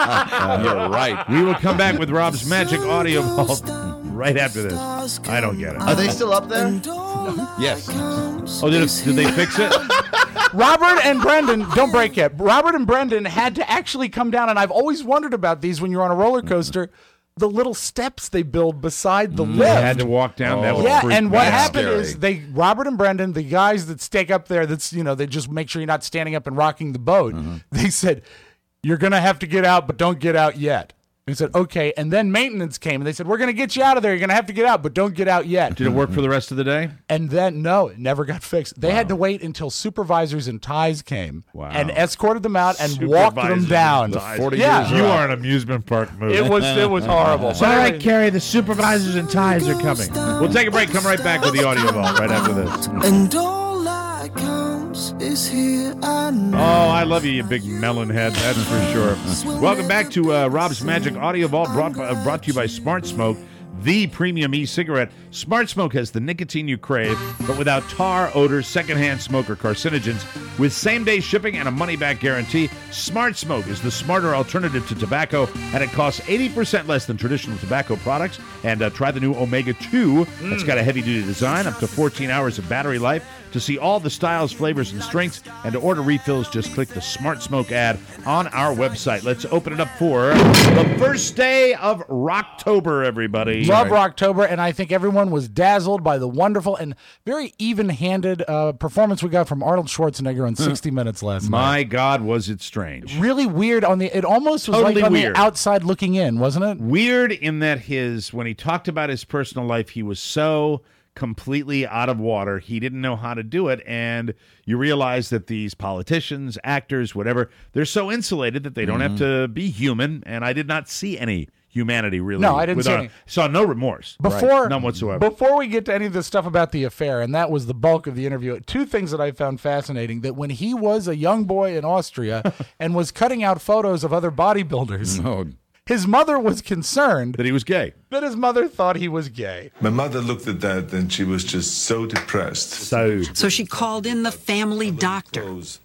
You're right. We will come back with Rob's Magic Audio Vault right after this. I don't get it. Are they still up there? Yes. Oh, did they fix it? Robert and Brendan, don't break yet. Robert and Brendan had to actually come down, and I've always wondered about these when you're on a roller coaster. The little steps they build beside the lift. They had to walk down that. And what happened is Robert and Brendan, the guys that stake up there, they just make sure you're not standing up and rocking the boat. They said, you're going to have to get out, but don't get out yet. He said, okay. And then maintenance came, and they said, we're going to get you out of there. You're going to have to get out, but don't get out yet. Did it work for the rest of the day? And then, no, it never got fixed. They had to wait until supervisors and ties came and escorted them out and walked them down. 40 years. You are an amusement park movie. It was horrible. All right, Carrie, the supervisors and ties are coming. We'll take a break. Come right back with the audio vault right after this. And all that counts is here and now. Oh, I love you big melon head. That's for sure. Welcome back to Rob's Magic Audio Vault, brought to you by Smart Smoke, the premium e-cigarette. Smart Smoke has the nicotine you crave, but without tar, odor, secondhand smoke, or carcinogens. With same-day shipping and a money-back guarantee, Smart Smoke is the smarter alternative to tobacco, and it costs 80% less than traditional tobacco products. And try the new Omega 2. It's got a heavy-duty design, up to 14 hours of battery life. To see all the styles, flavors, and strengths, and to order refills, just click the Smart Smoke ad on our website. Let's open it up for the first day of Rocktober, everybody. Love Rocktober, and I think everyone was dazzled by the wonderful and very even-handed performance we got from Arnold Schwarzenegger on 60 Minutes last night. My God, was it strange. Really weird. It almost was totally like on weird. The outside looking in, wasn't it? Weird in that when he talked about his personal life, he was so completely out of water. He didn't know how to do it, and you realize that these politicians, actors, whatever, they're so insulated that they don't have to be human, and I did not see any humanity, really. No, I didn't see any. Saw no remorse. None whatsoever. Before we get to any of the stuff about the affair, and that was the bulk of the interview, 2 things that I found fascinating, that when he was a young boy in Austria and was cutting out photos of other bodybuilders, his mother was concerned that he was gay. That his mother thought he was gay. My mother looked at that and she was just so depressed. So she called in the family doctor.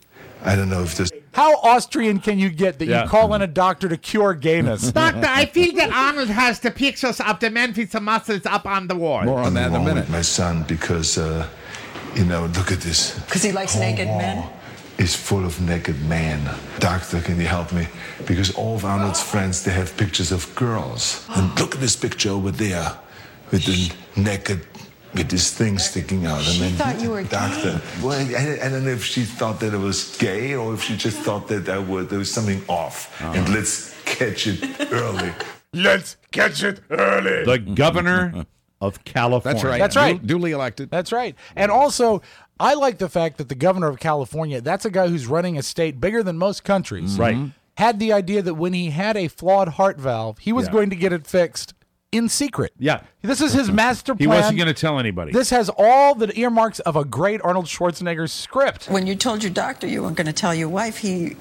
I don't know if this... How Austrian can you get that you call in a doctor to cure gayness? Doctor, I feel that Arnold has the pictures of the men with the muscles up on the wall. More on that in a minute. With my son because, look at this. Because he likes naked men? Is full of naked men. Doctor, can you help me? Because all of Arnold's friends, they have pictures of girls. And look at this picture over there with the naked, with this thing sticking out. She thought you were Doctor, gay. well, I don't know if she thought that it was gay or if she just thought that there was something off. And let's catch it early. Let's catch it early. The governor of California. That's right. That's right. Duly elected. That's right. And also, I like the fact that the governor of California, that's a guy who's running a state bigger than most countries. Right. Had the idea that when he had a flawed heart valve, he was going to get it fixed in secret. Yeah. This is his master plan. He wasn't going to tell anybody. This has all the earmarks of a great Arnold Schwarzenegger script. When you told your doctor you weren't going to tell your wife, he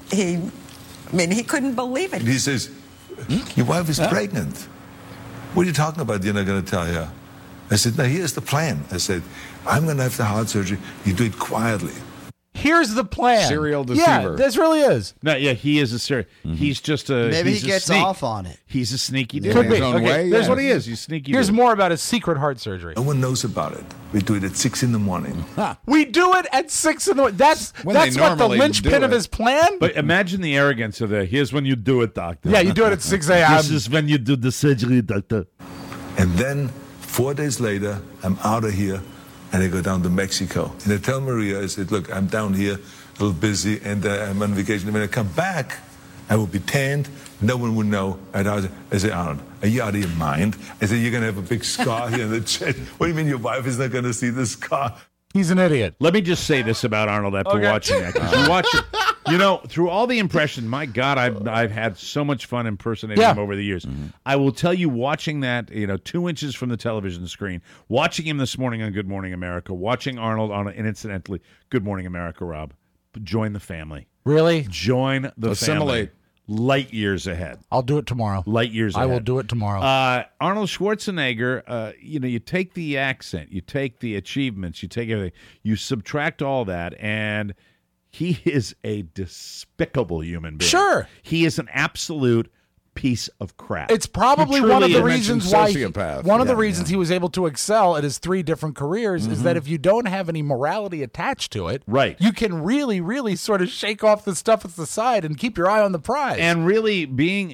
couldn't believe it. He says, your wife is pregnant. What are you talking about? You're not going to tell her. I said, now here's the plan. I said, I'm going to have the heart surgery. You do it quietly. Here's the plan. Serial deceiver. Yeah, this really is. No, yeah, he is a serial. He's just a. Maybe he's he a gets sneak. off on it. He's a sneaky dude. Could be. His own Okay, way, That's yeah. what he is. He's sneaky. Here's dude. more about his secret heart surgery. No one knows about it. We do it at 6 in the morning. We do it at 6 in the morning. That's When they what the normally linchpin do of it. his plan. But imagine the arrogance of the. Here's when you do it, doctor. Yeah, you do it at 6 a.m. This is when you do the surgery, doctor. And then 4 days later, I'm out of here and I go down to Mexico. And I tell Maria, I said, look, I'm down here, a little busy, and I'm on vacation. And when I come back, I will be tanned. No one will know. And I say, Arnold, are you out of your mind? I said, you're going to have a big scar here in the chest. What do you mean your wife is not going to see the scar? He's an idiot. Let me just say this about Arnold after watching that. 'Cause you watch it, you know, through all the impression, my God, I've had so much fun impersonating him over the years. I will tell you, watching that, 2 inches from the television screen, watching him this morning on Good Morning America, watching Arnold on, and incidentally, Good Morning America, Rob, join the family. Really? Join the Assimilate. family. Light years ahead. I'll do it tomorrow. Light years I ahead. will do it tomorrow. Arnold Schwarzenegger, you take the accent, you take the achievements, you take everything, you subtract all that, and he is a despicable human being. Sure. He is an absolute piece of crap. It's probably He one of truly the is. reasons why sociopath. one of the reasons he was able to excel at his 3 different careers is that if you don't have any morality attached to it, Right. you can really, really sort of shake off the stuff at the side and keep your eye on the prize. And really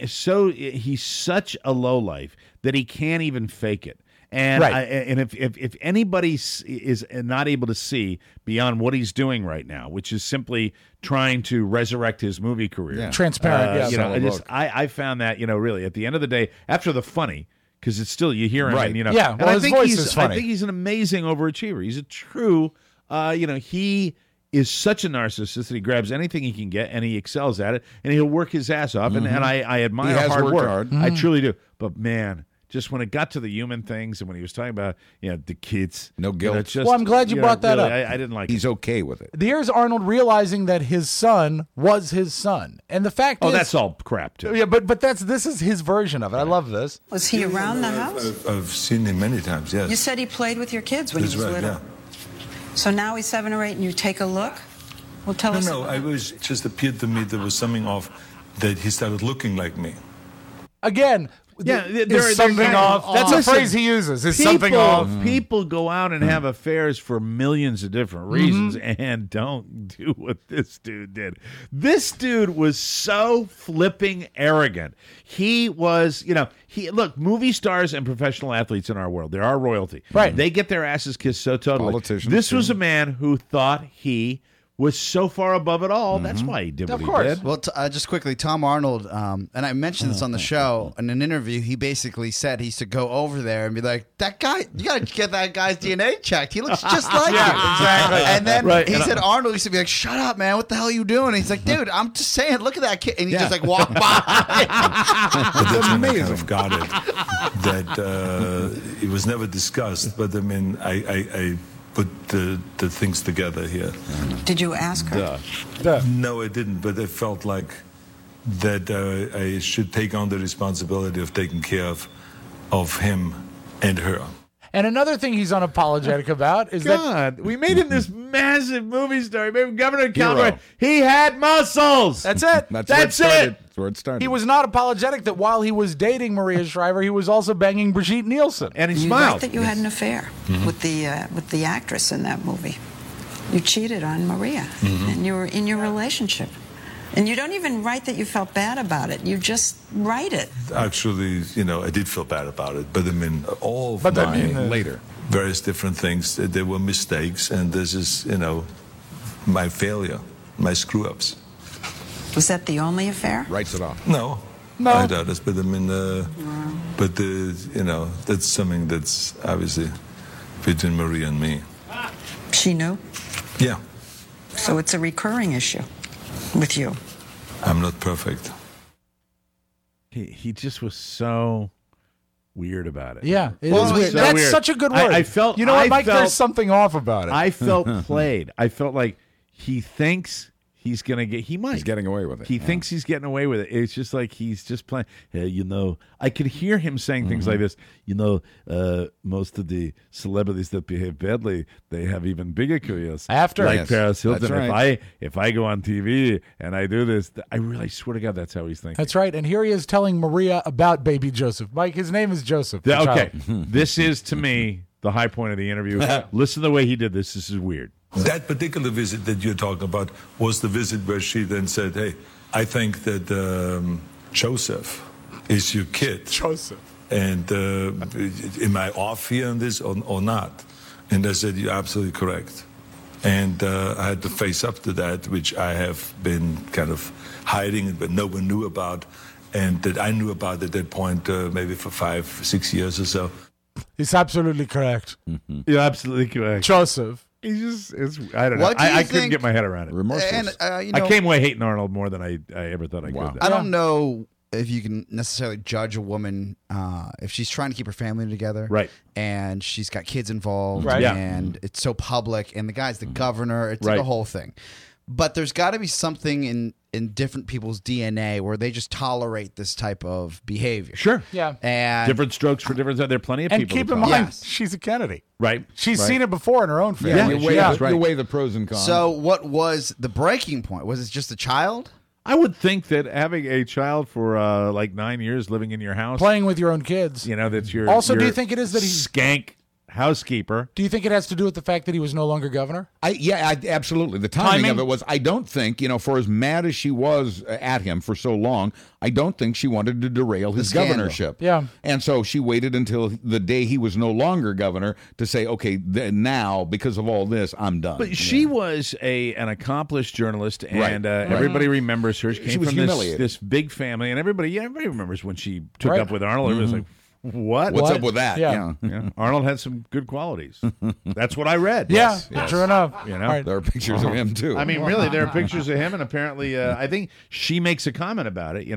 he's such a lowlife that he can't even fake it. And Right. if anybody is not able to see beyond what he's doing right now, which is simply trying to resurrect his movie career, Transparent, yeah. I found that really at the end of the day, after the funny, because it's still you hear him, Right. and Yeah, and well, I his think voice he's is funny. I think he's an amazing overachiever. He's a true, he is such a narcissist that he grabs anything he can get and he excels at it, and he'll work his ass off. And I admire He has hard worked work. hard. I truly do. But man, just when it got to the human things and when he was talking about the kids, No guilt. Well, I'm glad you brought that up. I didn't like He's it. okay with it. Here's Arnold realizing that his son was his son. And the fact is... That's all crap too. Yeah, but this is his version of it. I love this. Was he around the house? I've seen him many times, yes. You said he played with your kids when That's he was right, little. yeah. So now he's 7 or 8 and you take a look? Well, tell us. No, I was just appeared to me there was something off that he started looking like me. Again... Yeah, is something off. That's a phrase he uses. Is something off. People go out and have affairs for millions of different reasons and don't do what this dude did. This dude was so flipping arrogant. He was, look, movie stars and professional athletes in our world, they're our royalty. Right. They get their asses kissed so totally. Politicians, This was too. a man who thought he was so far above it all. That's why he did what Of he course. did. Well, just quickly, Tom Arnold, and I mentioned this on the show in an interview. He basically said he used to go over there and be like, "That guy, you got to get that guy's DNA checked. He looks just like you." exactly. And then Right. he said Arnold used to be like, "Shut up, man! What the hell are you doing?" And he's like, "Dude, I'm just saying. Look at that kid." And he just like walked by. But that's when I kind of got it. That it was never discussed, but I mean, I put the things together here. Did you ask her? No, I didn't, but I felt like that I should take on the responsibility of taking care of him and her. And another thing he's unapologetic about is that God, we made him this massive movie star. We made him governor of California. He had muscles. that's it. That's where it started. That's where it started. He was not apologetic that while he was dating Maria Shriver, he was also banging Brigitte Nielsen. And he You smiled. write that you had an affair with the actress in that movie. You cheated on Maria, and you were in your relationship. And you don't even write that you felt bad about it. You just write it. Actually, I did feel bad about it, but I mean, all of later. various different things, there were mistakes, and this is, my failure, my screw-ups. Was that the only affair? Writes it off. No, No. I doubt, but I mean, that's something that's obviously between Maria and me. She knew? Yeah, So it's a recurring issue with you. I'm not perfect. He just was so weird about it. Yeah, it is weird. So That's weird. such a good word. I felt. You know what, I Mike? felt- There's something off about it. I felt played. I felt like he thinks he's gonna get. He might. He's getting away with it. He thinks he's getting away with it. It's just like he's just playing. Hey, I could hear him saying things like this. Most of the celebrities that behave badly, they have even bigger careers. After. like Yes, Paris Hilton. that's right. If I go on TV and I do this, I really swear to God, that's how he's thinking. That's right. And here he is telling Maria about baby Joseph. Mike, his name is Joseph. the Okay, child. this is to me the high point of the interview. Listen to the way he did this. This is weird. That particular visit that you're talking about was the visit where she then said, hey, I think that Joseph is your kid. Joseph. And am I off here on this or not? And I said, you're absolutely correct. And I had to face up to that, which I have been kind of hiding, but no one knew about. And that I knew about at that point, maybe for 5-6 years or so. He's absolutely correct. You're absolutely correct. Joseph. He's just, I don't know. What do you I couldn't think- get my head around it. Remorseless. And, I came away hating Arnold more than I ever thought I could. I don't know if you can necessarily judge a woman if she's trying to keep her family together, Right. And she's got kids involved, Right. Yeah. and it's so public, and the guy's the governor. It's like Right. a whole thing. But there's got to be something in different people's DNA where they just tolerate this type of behavior. Sure. Yeah. And Different strokes for different. There are plenty of And people. keep that in talk. mind, Yes. she's a Kennedy. Right. She's Right. seen it before in her own family. Yeah, You weigh, yeah. you weigh the pros and cons. so, what was the breaking point? Was it just a child? I would think that having a child for like 9 years living in your house, Playing with your own kids. that's your. Also, do your you think it is that he's- skank housekeeper? Do you think it has to do with the fact that he was no longer governor? Absolutely. The timing Timing? of it was, I don't think, for as mad as she was at him for so long, I don't think she wanted to derail his scandal. governorship. Yeah. And so she waited until the day he was no longer governor to say, okay, now, because of all this, I'm done. But she was an accomplished journalist, and everybody remembers her. She came was from humiliated. this big family, and everybody remembers when she took Right. up with Arnold. It was like, what? What's up with that? Yeah. Yeah. Arnold had some good qualities. That's what I read. Yeah, yes. true enough. You know? All right. There are pictures of him, too. I mean, really, there are pictures of him, and apparently, I think she makes a comment about it.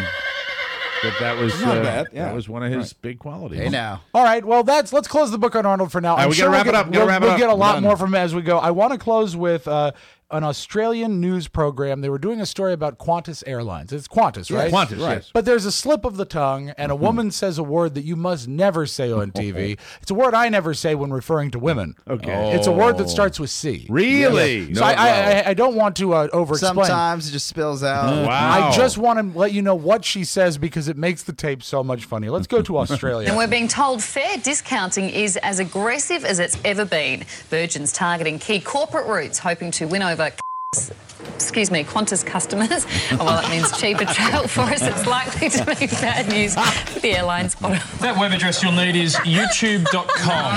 That was Not bad, yeah. that was one of his big qualities. Hey, now. All right, well, let's close the book on Arnold for now. right, we gotta wrap it up. We'll get a lot Done. more from him as we go. I want to close with an Australian news program. They were doing a story about Qantas Airlines. It's Qantas, right? Qantas, yes. But there's a slip of the tongue, and a woman says a word that you must never say on TV. It's a word I never say when referring to women. Okay. It's a word that starts with C. Really? So I don't want to over-explain. Sometimes it just spills out. Wow. I just want to let you know what she says because it makes the tape so much funnier. Let's go to Australia. And we're being told fair discounting is as aggressive as it's ever been. Virgin's targeting key corporate routes, hoping to win over Qantas customers. While that means cheaper travel for us, it's likely to be bad news for the airline's bottom. That web address you'll need is youtube.com.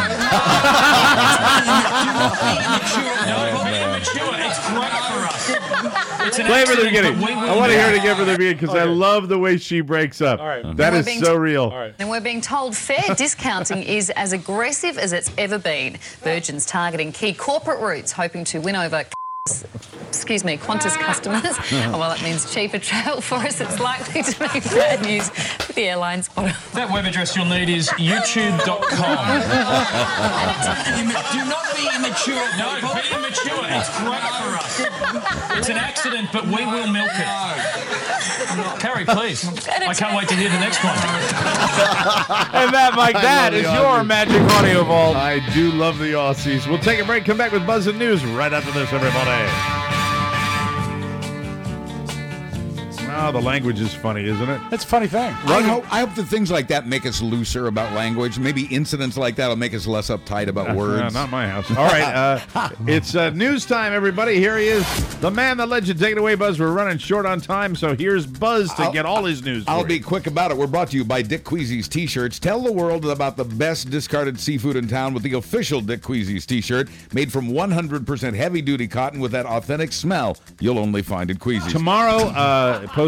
It's great for us. It's an Play for the accident, beginning. but we will I want to hear it know. again for the beginning because I love the way she breaks up. All right. That We're is being so real. And we're being told fair discounting is as aggressive as it's ever been. Virgin's targeting key corporate routes, hoping to win over Qantas customers. While that means cheaper travel for us, it's likely to be bad news for the airline's bottom. That web address you'll need is youtube.com. Do not be immature. No, be immature. It's great for us. It's an accident, but we will milk it. Carrie, please. I can't wait to hear the next one. And that, Mike, that is your Magic Audio Vault. I do love the Aussies. We'll take a break, come back with Buzz and News right after this, everybody. Oh, the language is funny, isn't it? It's a funny thing. I hope that things like that make us looser about language. Maybe incidents like that will make us less uptight about words. Not my house. All right, it's news time, everybody. Here he is, the man, the legend. Take it away, Buzz. We're running short on time, so here's Buzz to get all his news. I'll be quick about it. We're brought to you by Dick Queasy's T-shirts. Tell the world about the best discarded seafood in town with the official Dick Queasy's T-shirt, made from 100% heavy-duty cotton with that authentic smell you'll only find at Queasy's. Tomorrow, post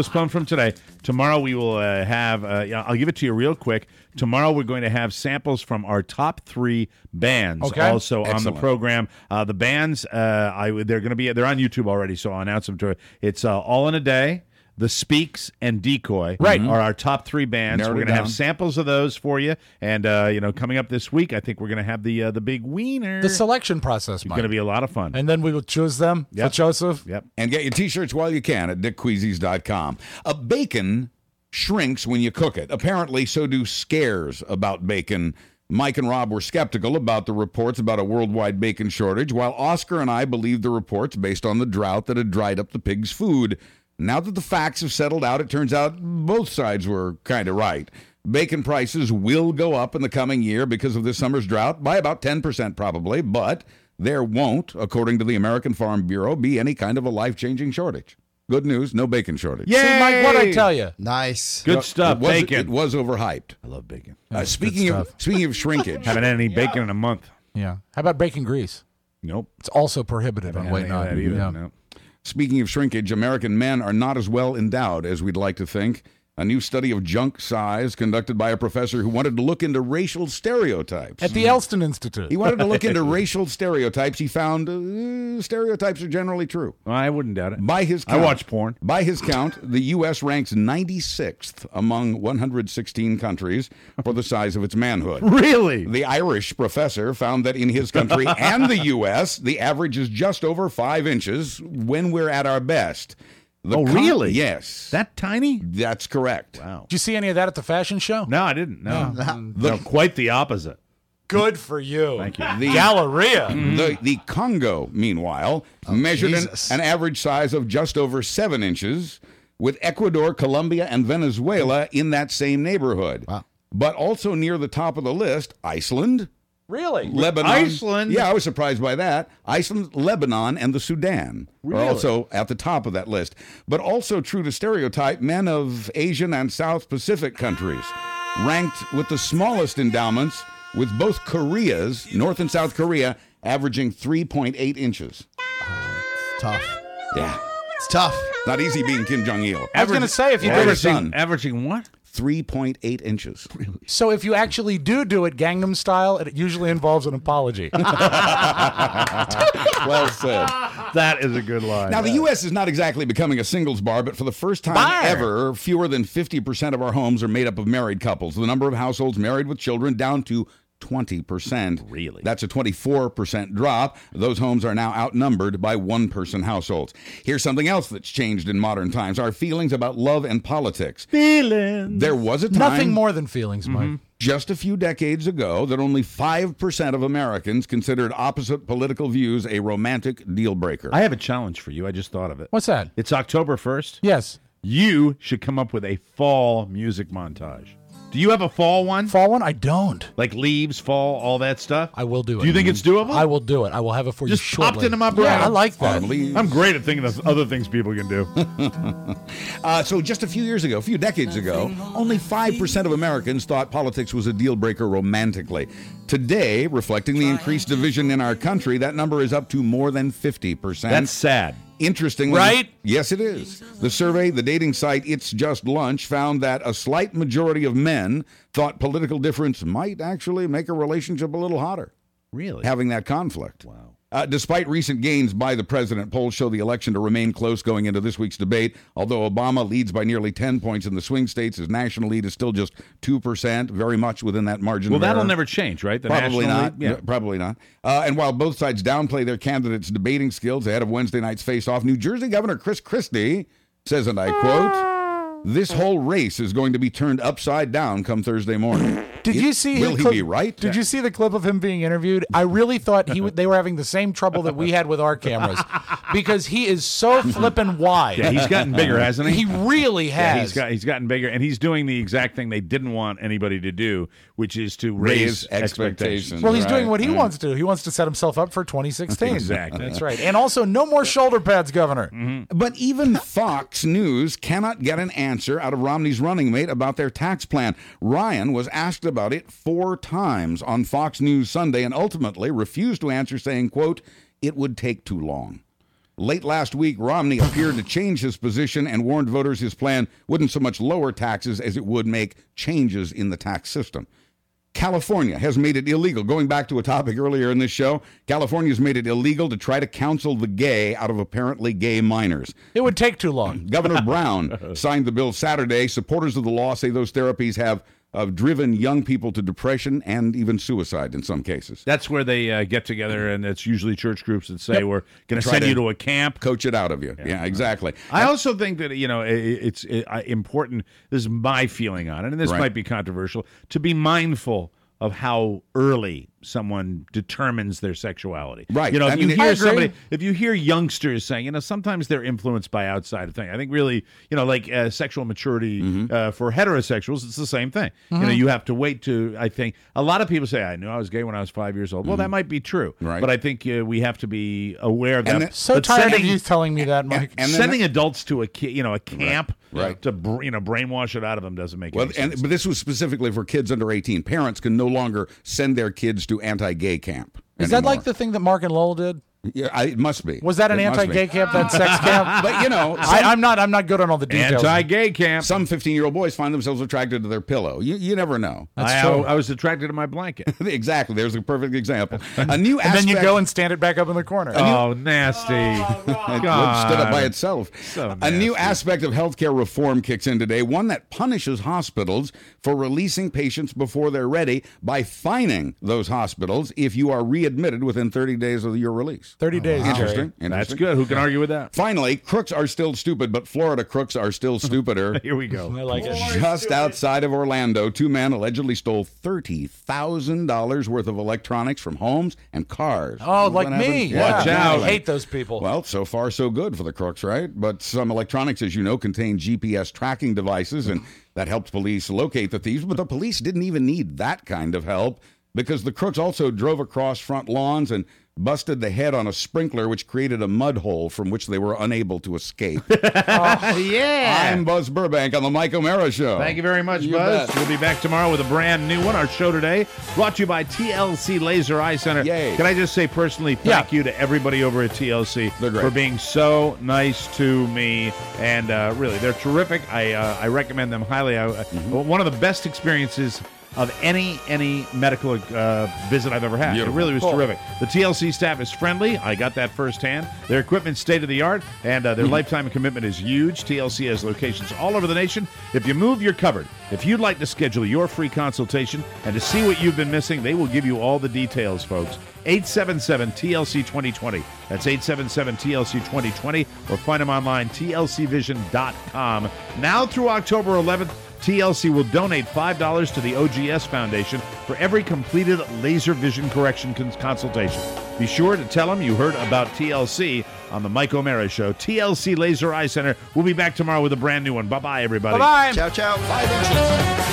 postponed from today. Tomorrow we will have, I'll give it to you real quick. Tomorrow we're going to have samples from our top 3 bands also on the program. The bands, they're on YouTube already, so I'll announce them to you. It's All in a Day, The Speaks, and Decoy are our top 3 bands. We're going to have samples of those for you. And, coming up this week, I think we're going to have the big wiener. The selection process, Mike. It's going to be a lot of fun. And then we will choose them for Joseph. Yep. And get your T-shirts while you can at dickqueasies.com. A bacon shrinks when you cook it. Apparently, so do scares about bacon. Mike and Rob were skeptical about the reports about a worldwide bacon shortage, while Oscar and I believed the reports based on the drought that had dried up the pig's food. Now that the facts have settled out, it turns out both sides were kind of right. Bacon prices will go up in the coming year because of this summer's drought by about 10% probably, but there won't, according to the American Farm Bureau, be any kind of a life-changing shortage. Good news, no bacon shortage. Yay! See, Mike, what'd I tell you? Nice. Good stuff, bacon. It was overhyped. I love bacon. Speaking of shrinkage. Haven't had any bacon in a month. Yeah. How about bacon grease? Nope. It's also prohibited on Weight Night. Nope. Speaking of shrinkage, American men are not as well endowed as we'd like to think. A new study of junk size conducted by a professor who wanted to look into racial stereotypes. At the Elston Institute. He wanted to look into racial stereotypes. He found stereotypes are generally true. Well, I wouldn't doubt it. By his count, I watch porn. By his count, the U.S. ranks 96th among 116 countries for the size of its manhood. Really? The Irish professor found that in his country and the U.S., the average is just over 5 inches when we're at our best. Really? Yes. That tiny? That's correct. Wow. Did you see any of that at the fashion show? No, I didn't. No, quite the opposite. Good for you. Thank you. The Galleria. The Congo, meanwhile, measured an average size of just over 7 inches, with Ecuador, Colombia, and Venezuela in that same neighborhood. Wow. But also near the top of the list, Iceland. Really? Lebanon. Iceland? Yeah, I was surprised by that. Iceland, Lebanon, and the Sudan are also at the top of that list. But also true to stereotype, men of Asian and South Pacific countries ranked with the smallest endowments, with both Koreas, North and South Korea, averaging 3.8 inches. It's tough. Yeah. It's tough. Not easy being Kim Jong-il. I was going to say, if you did it, averaging what? 3.8 inches. So if you actually do it Gangnam style, it usually involves an apology. Well said. That is a good line. Now, the U.S. is not exactly becoming a singles bar, but for the first time ever, fewer than 50% of our homes are made up of married couples. The number of households married with children down to 20%. Really? That's a 24% drop. Those homes are now outnumbered by one-person households. Here's something else that's changed in modern times: our feelings about love and politics. Feelings. There was a time, Nothing more than feelings, Mike. just a few decades ago, that only 5% of Americans considered opposite political views a romantic deal breaker. I have a challenge for you. I just thought of it. What's that? It's October 1st. Yes. You should come up with a fall music montage. Do you have a fall one? Fall one? I don't. Like leaves, fall, all that stuff? I will do it. Do you think it's doable? I will do it. I will have it for Just you shortly. popped them up. Yeah, I like that. I'm great at thinking of other things people can do. So just a few decades ago, only 5% of Americans thought politics was a deal breaker romantically. Today, reflecting the increased division in our country, that number is up to more than 50%. That's sad. Interestingly, right? Yes, it is. The survey, the dating site It's Just Lunch, found that a slight majority of men thought political difference might actually make a relationship a little hotter. Really? Having that conflict. Wow. Despite recent gains by the president, polls show the election to remain close going into this week's debate. Although Obama leads by nearly 10 points in the swing states, his national lead is still just 2%, very much within that margin. Well, of that'll error. never change, right? The Probably national not. lead? Yeah. Probably not. And while both sides downplay their candidates' debating skills ahead of Wednesday night's face-off, New Jersey Governor Chris Christie says, and I quote, "This whole race is going to be turned upside down come Thursday morning." Did you see? Will he be right? Did you see the clip of him being interviewed? I really thought they were having the same trouble that we had with our cameras, because he is so flippin' wide. Yeah, he's gotten bigger, hasn't he? He really has. Yeah, he's gotten bigger, and he's doing the exact thing they didn't want anybody to do, which is to raise expectations. Well, he's doing what he wants to do. He wants to set himself up for 2016. Exactly. That's right. And also, no more shoulder pads, Governor. Mm-hmm. But even Fox News cannot get an answer out of Romney's running mate about their tax plan. Ryan was asked about it 4 times on Fox News Sunday and ultimately refused to answer, saying, quote, "It would take too long." Late last week, Romney appeared to change his position and warned voters his plan wouldn't so much lower taxes as it would make changes in the tax system. California has made it illegal. Going back to a topic earlier in this show, California has made it illegal to try to counsel the gay out of apparently gay minors. It would take too long. Governor Brown signed the bill Saturday. Supporters of the law say those therapies have driven young people to depression and even suicide in some cases. That's where they get together, and it's usually church groups that say, we're going to send you to a camp. Coach it out of you. Yeah, exactly. I also think that, it's important, this is my feeling on it, and this might be controversial, to be mindful of how early someone determines their sexuality. Right. If you hear youngsters saying, sometimes they're influenced by outside things. I think really, like sexual maturity for heterosexuals, it's the same thing. You have to wait to, I think, a lot of people say, I knew I was gay when I was 5 years old. Well, that might be true. Right. But I think we have to be aware of that. So tired of you telling me that, Mike. And sending adults to a camp to brainwash it out of them doesn't make any sense. But this was specifically for kids under 18. Parents can no longer send their kids to anti-gay camp. Is that like the thing that Mark and Lowell did? Yeah, it must be. Was that an anti-gay camp, that sex camp? But I'm not good on all the details. Anti-gay camp. Some 15-year-old boys find themselves attracted to their pillow. You never know. That's true. I was attracted to my blanket. Exactly. There's a perfect example. A new and then you go and stand it back up in the corner. Nasty. It stood up by itself. So a new aspect of healthcare reform kicks in today, one that punishes hospitals for releasing patients before they're ready by fining those hospitals if you are readmitted within 30 days of your release. 30 days. Interesting. That's good. Who can argue with that? Finally, crooks are still stupid, but Florida crooks are still stupider. Here we go. I like it. Just outside of Orlando, 2 men allegedly stole $30,000 worth of electronics from homes and cars. Oh, like me. Yeah. Watch out. I hate those people. Well, so far so good for the crooks, right? But some electronics, as you know, contain GPS tracking devices, and that helped police locate the thieves. But the police didn't even need that kind of help, because the crooks also drove across front lawns and busted the head on a sprinkler, which created a mud hole from which they were unable to escape. I'm Buzz Burbank on the Mike O'Mara Show. Thank you very much, Buzz. We'll be back tomorrow with a brand new one. Our show today brought to you by TLC Laser Eye Center. Yay. Can I just say personally thank you to everybody over at TLC for being so nice to me. And really, they're terrific. I recommend them highly. One of the best experiences of any medical visit I've ever had. Beautiful. It really was terrific. The TLC staff is friendly. I got that firsthand. Their equipment's state-of-the-art, and their lifetime commitment is huge. TLC has locations all over the nation. If you move, you're covered. If you'd like to schedule your free consultation and to see what you've been missing, they will give you all the details, folks. 877-TLC-2020. That's 877-TLC-2020, or find them online, tlcvision.com. Now through October 11th, TLC will donate $5 to the OGS Foundation for every completed laser vision correction consultation. Be sure to tell them you heard about TLC on the Mike O'Mara Show. TLC Laser Eye Center. We'll be back tomorrow with a brand new one. Bye-bye, everybody. Bye-bye. Ciao, ciao. 5 inches.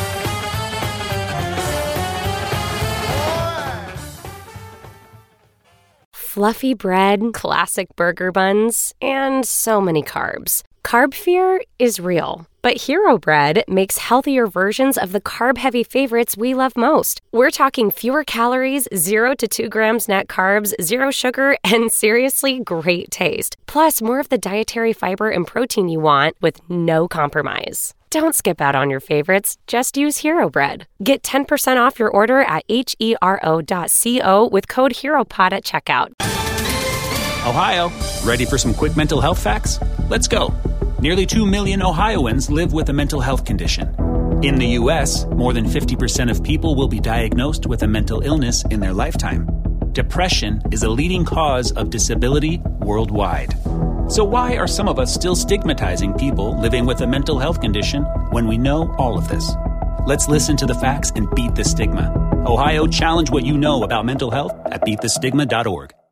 Fluffy bread, classic burger buns, and so many carbs. Carb fear is real, but Hero Bread makes healthier versions of the carb-heavy favorites we love most. We're talking fewer calories, 0 to 2 grams net carbs, 0 sugar, and seriously great taste. Plus, more of the dietary fiber and protein you want with no compromise. Don't skip out on your favorites. Just use Hero Bread. Get 10% off your order at hero.co with code HEROPOD at checkout. Ohio, ready for some quick mental health facts? Let's go. Nearly 2 million Ohioans live with a mental health condition. In the U.S., more than 50% of people will be diagnosed with a mental illness in their lifetime. Depression is a leading cause of disability worldwide. So why are some of us still stigmatizing people living with a mental health condition when we know all of this? Let's listen to the facts and beat the stigma. Ohio, challenge what you know about mental health at beatthestigma.org.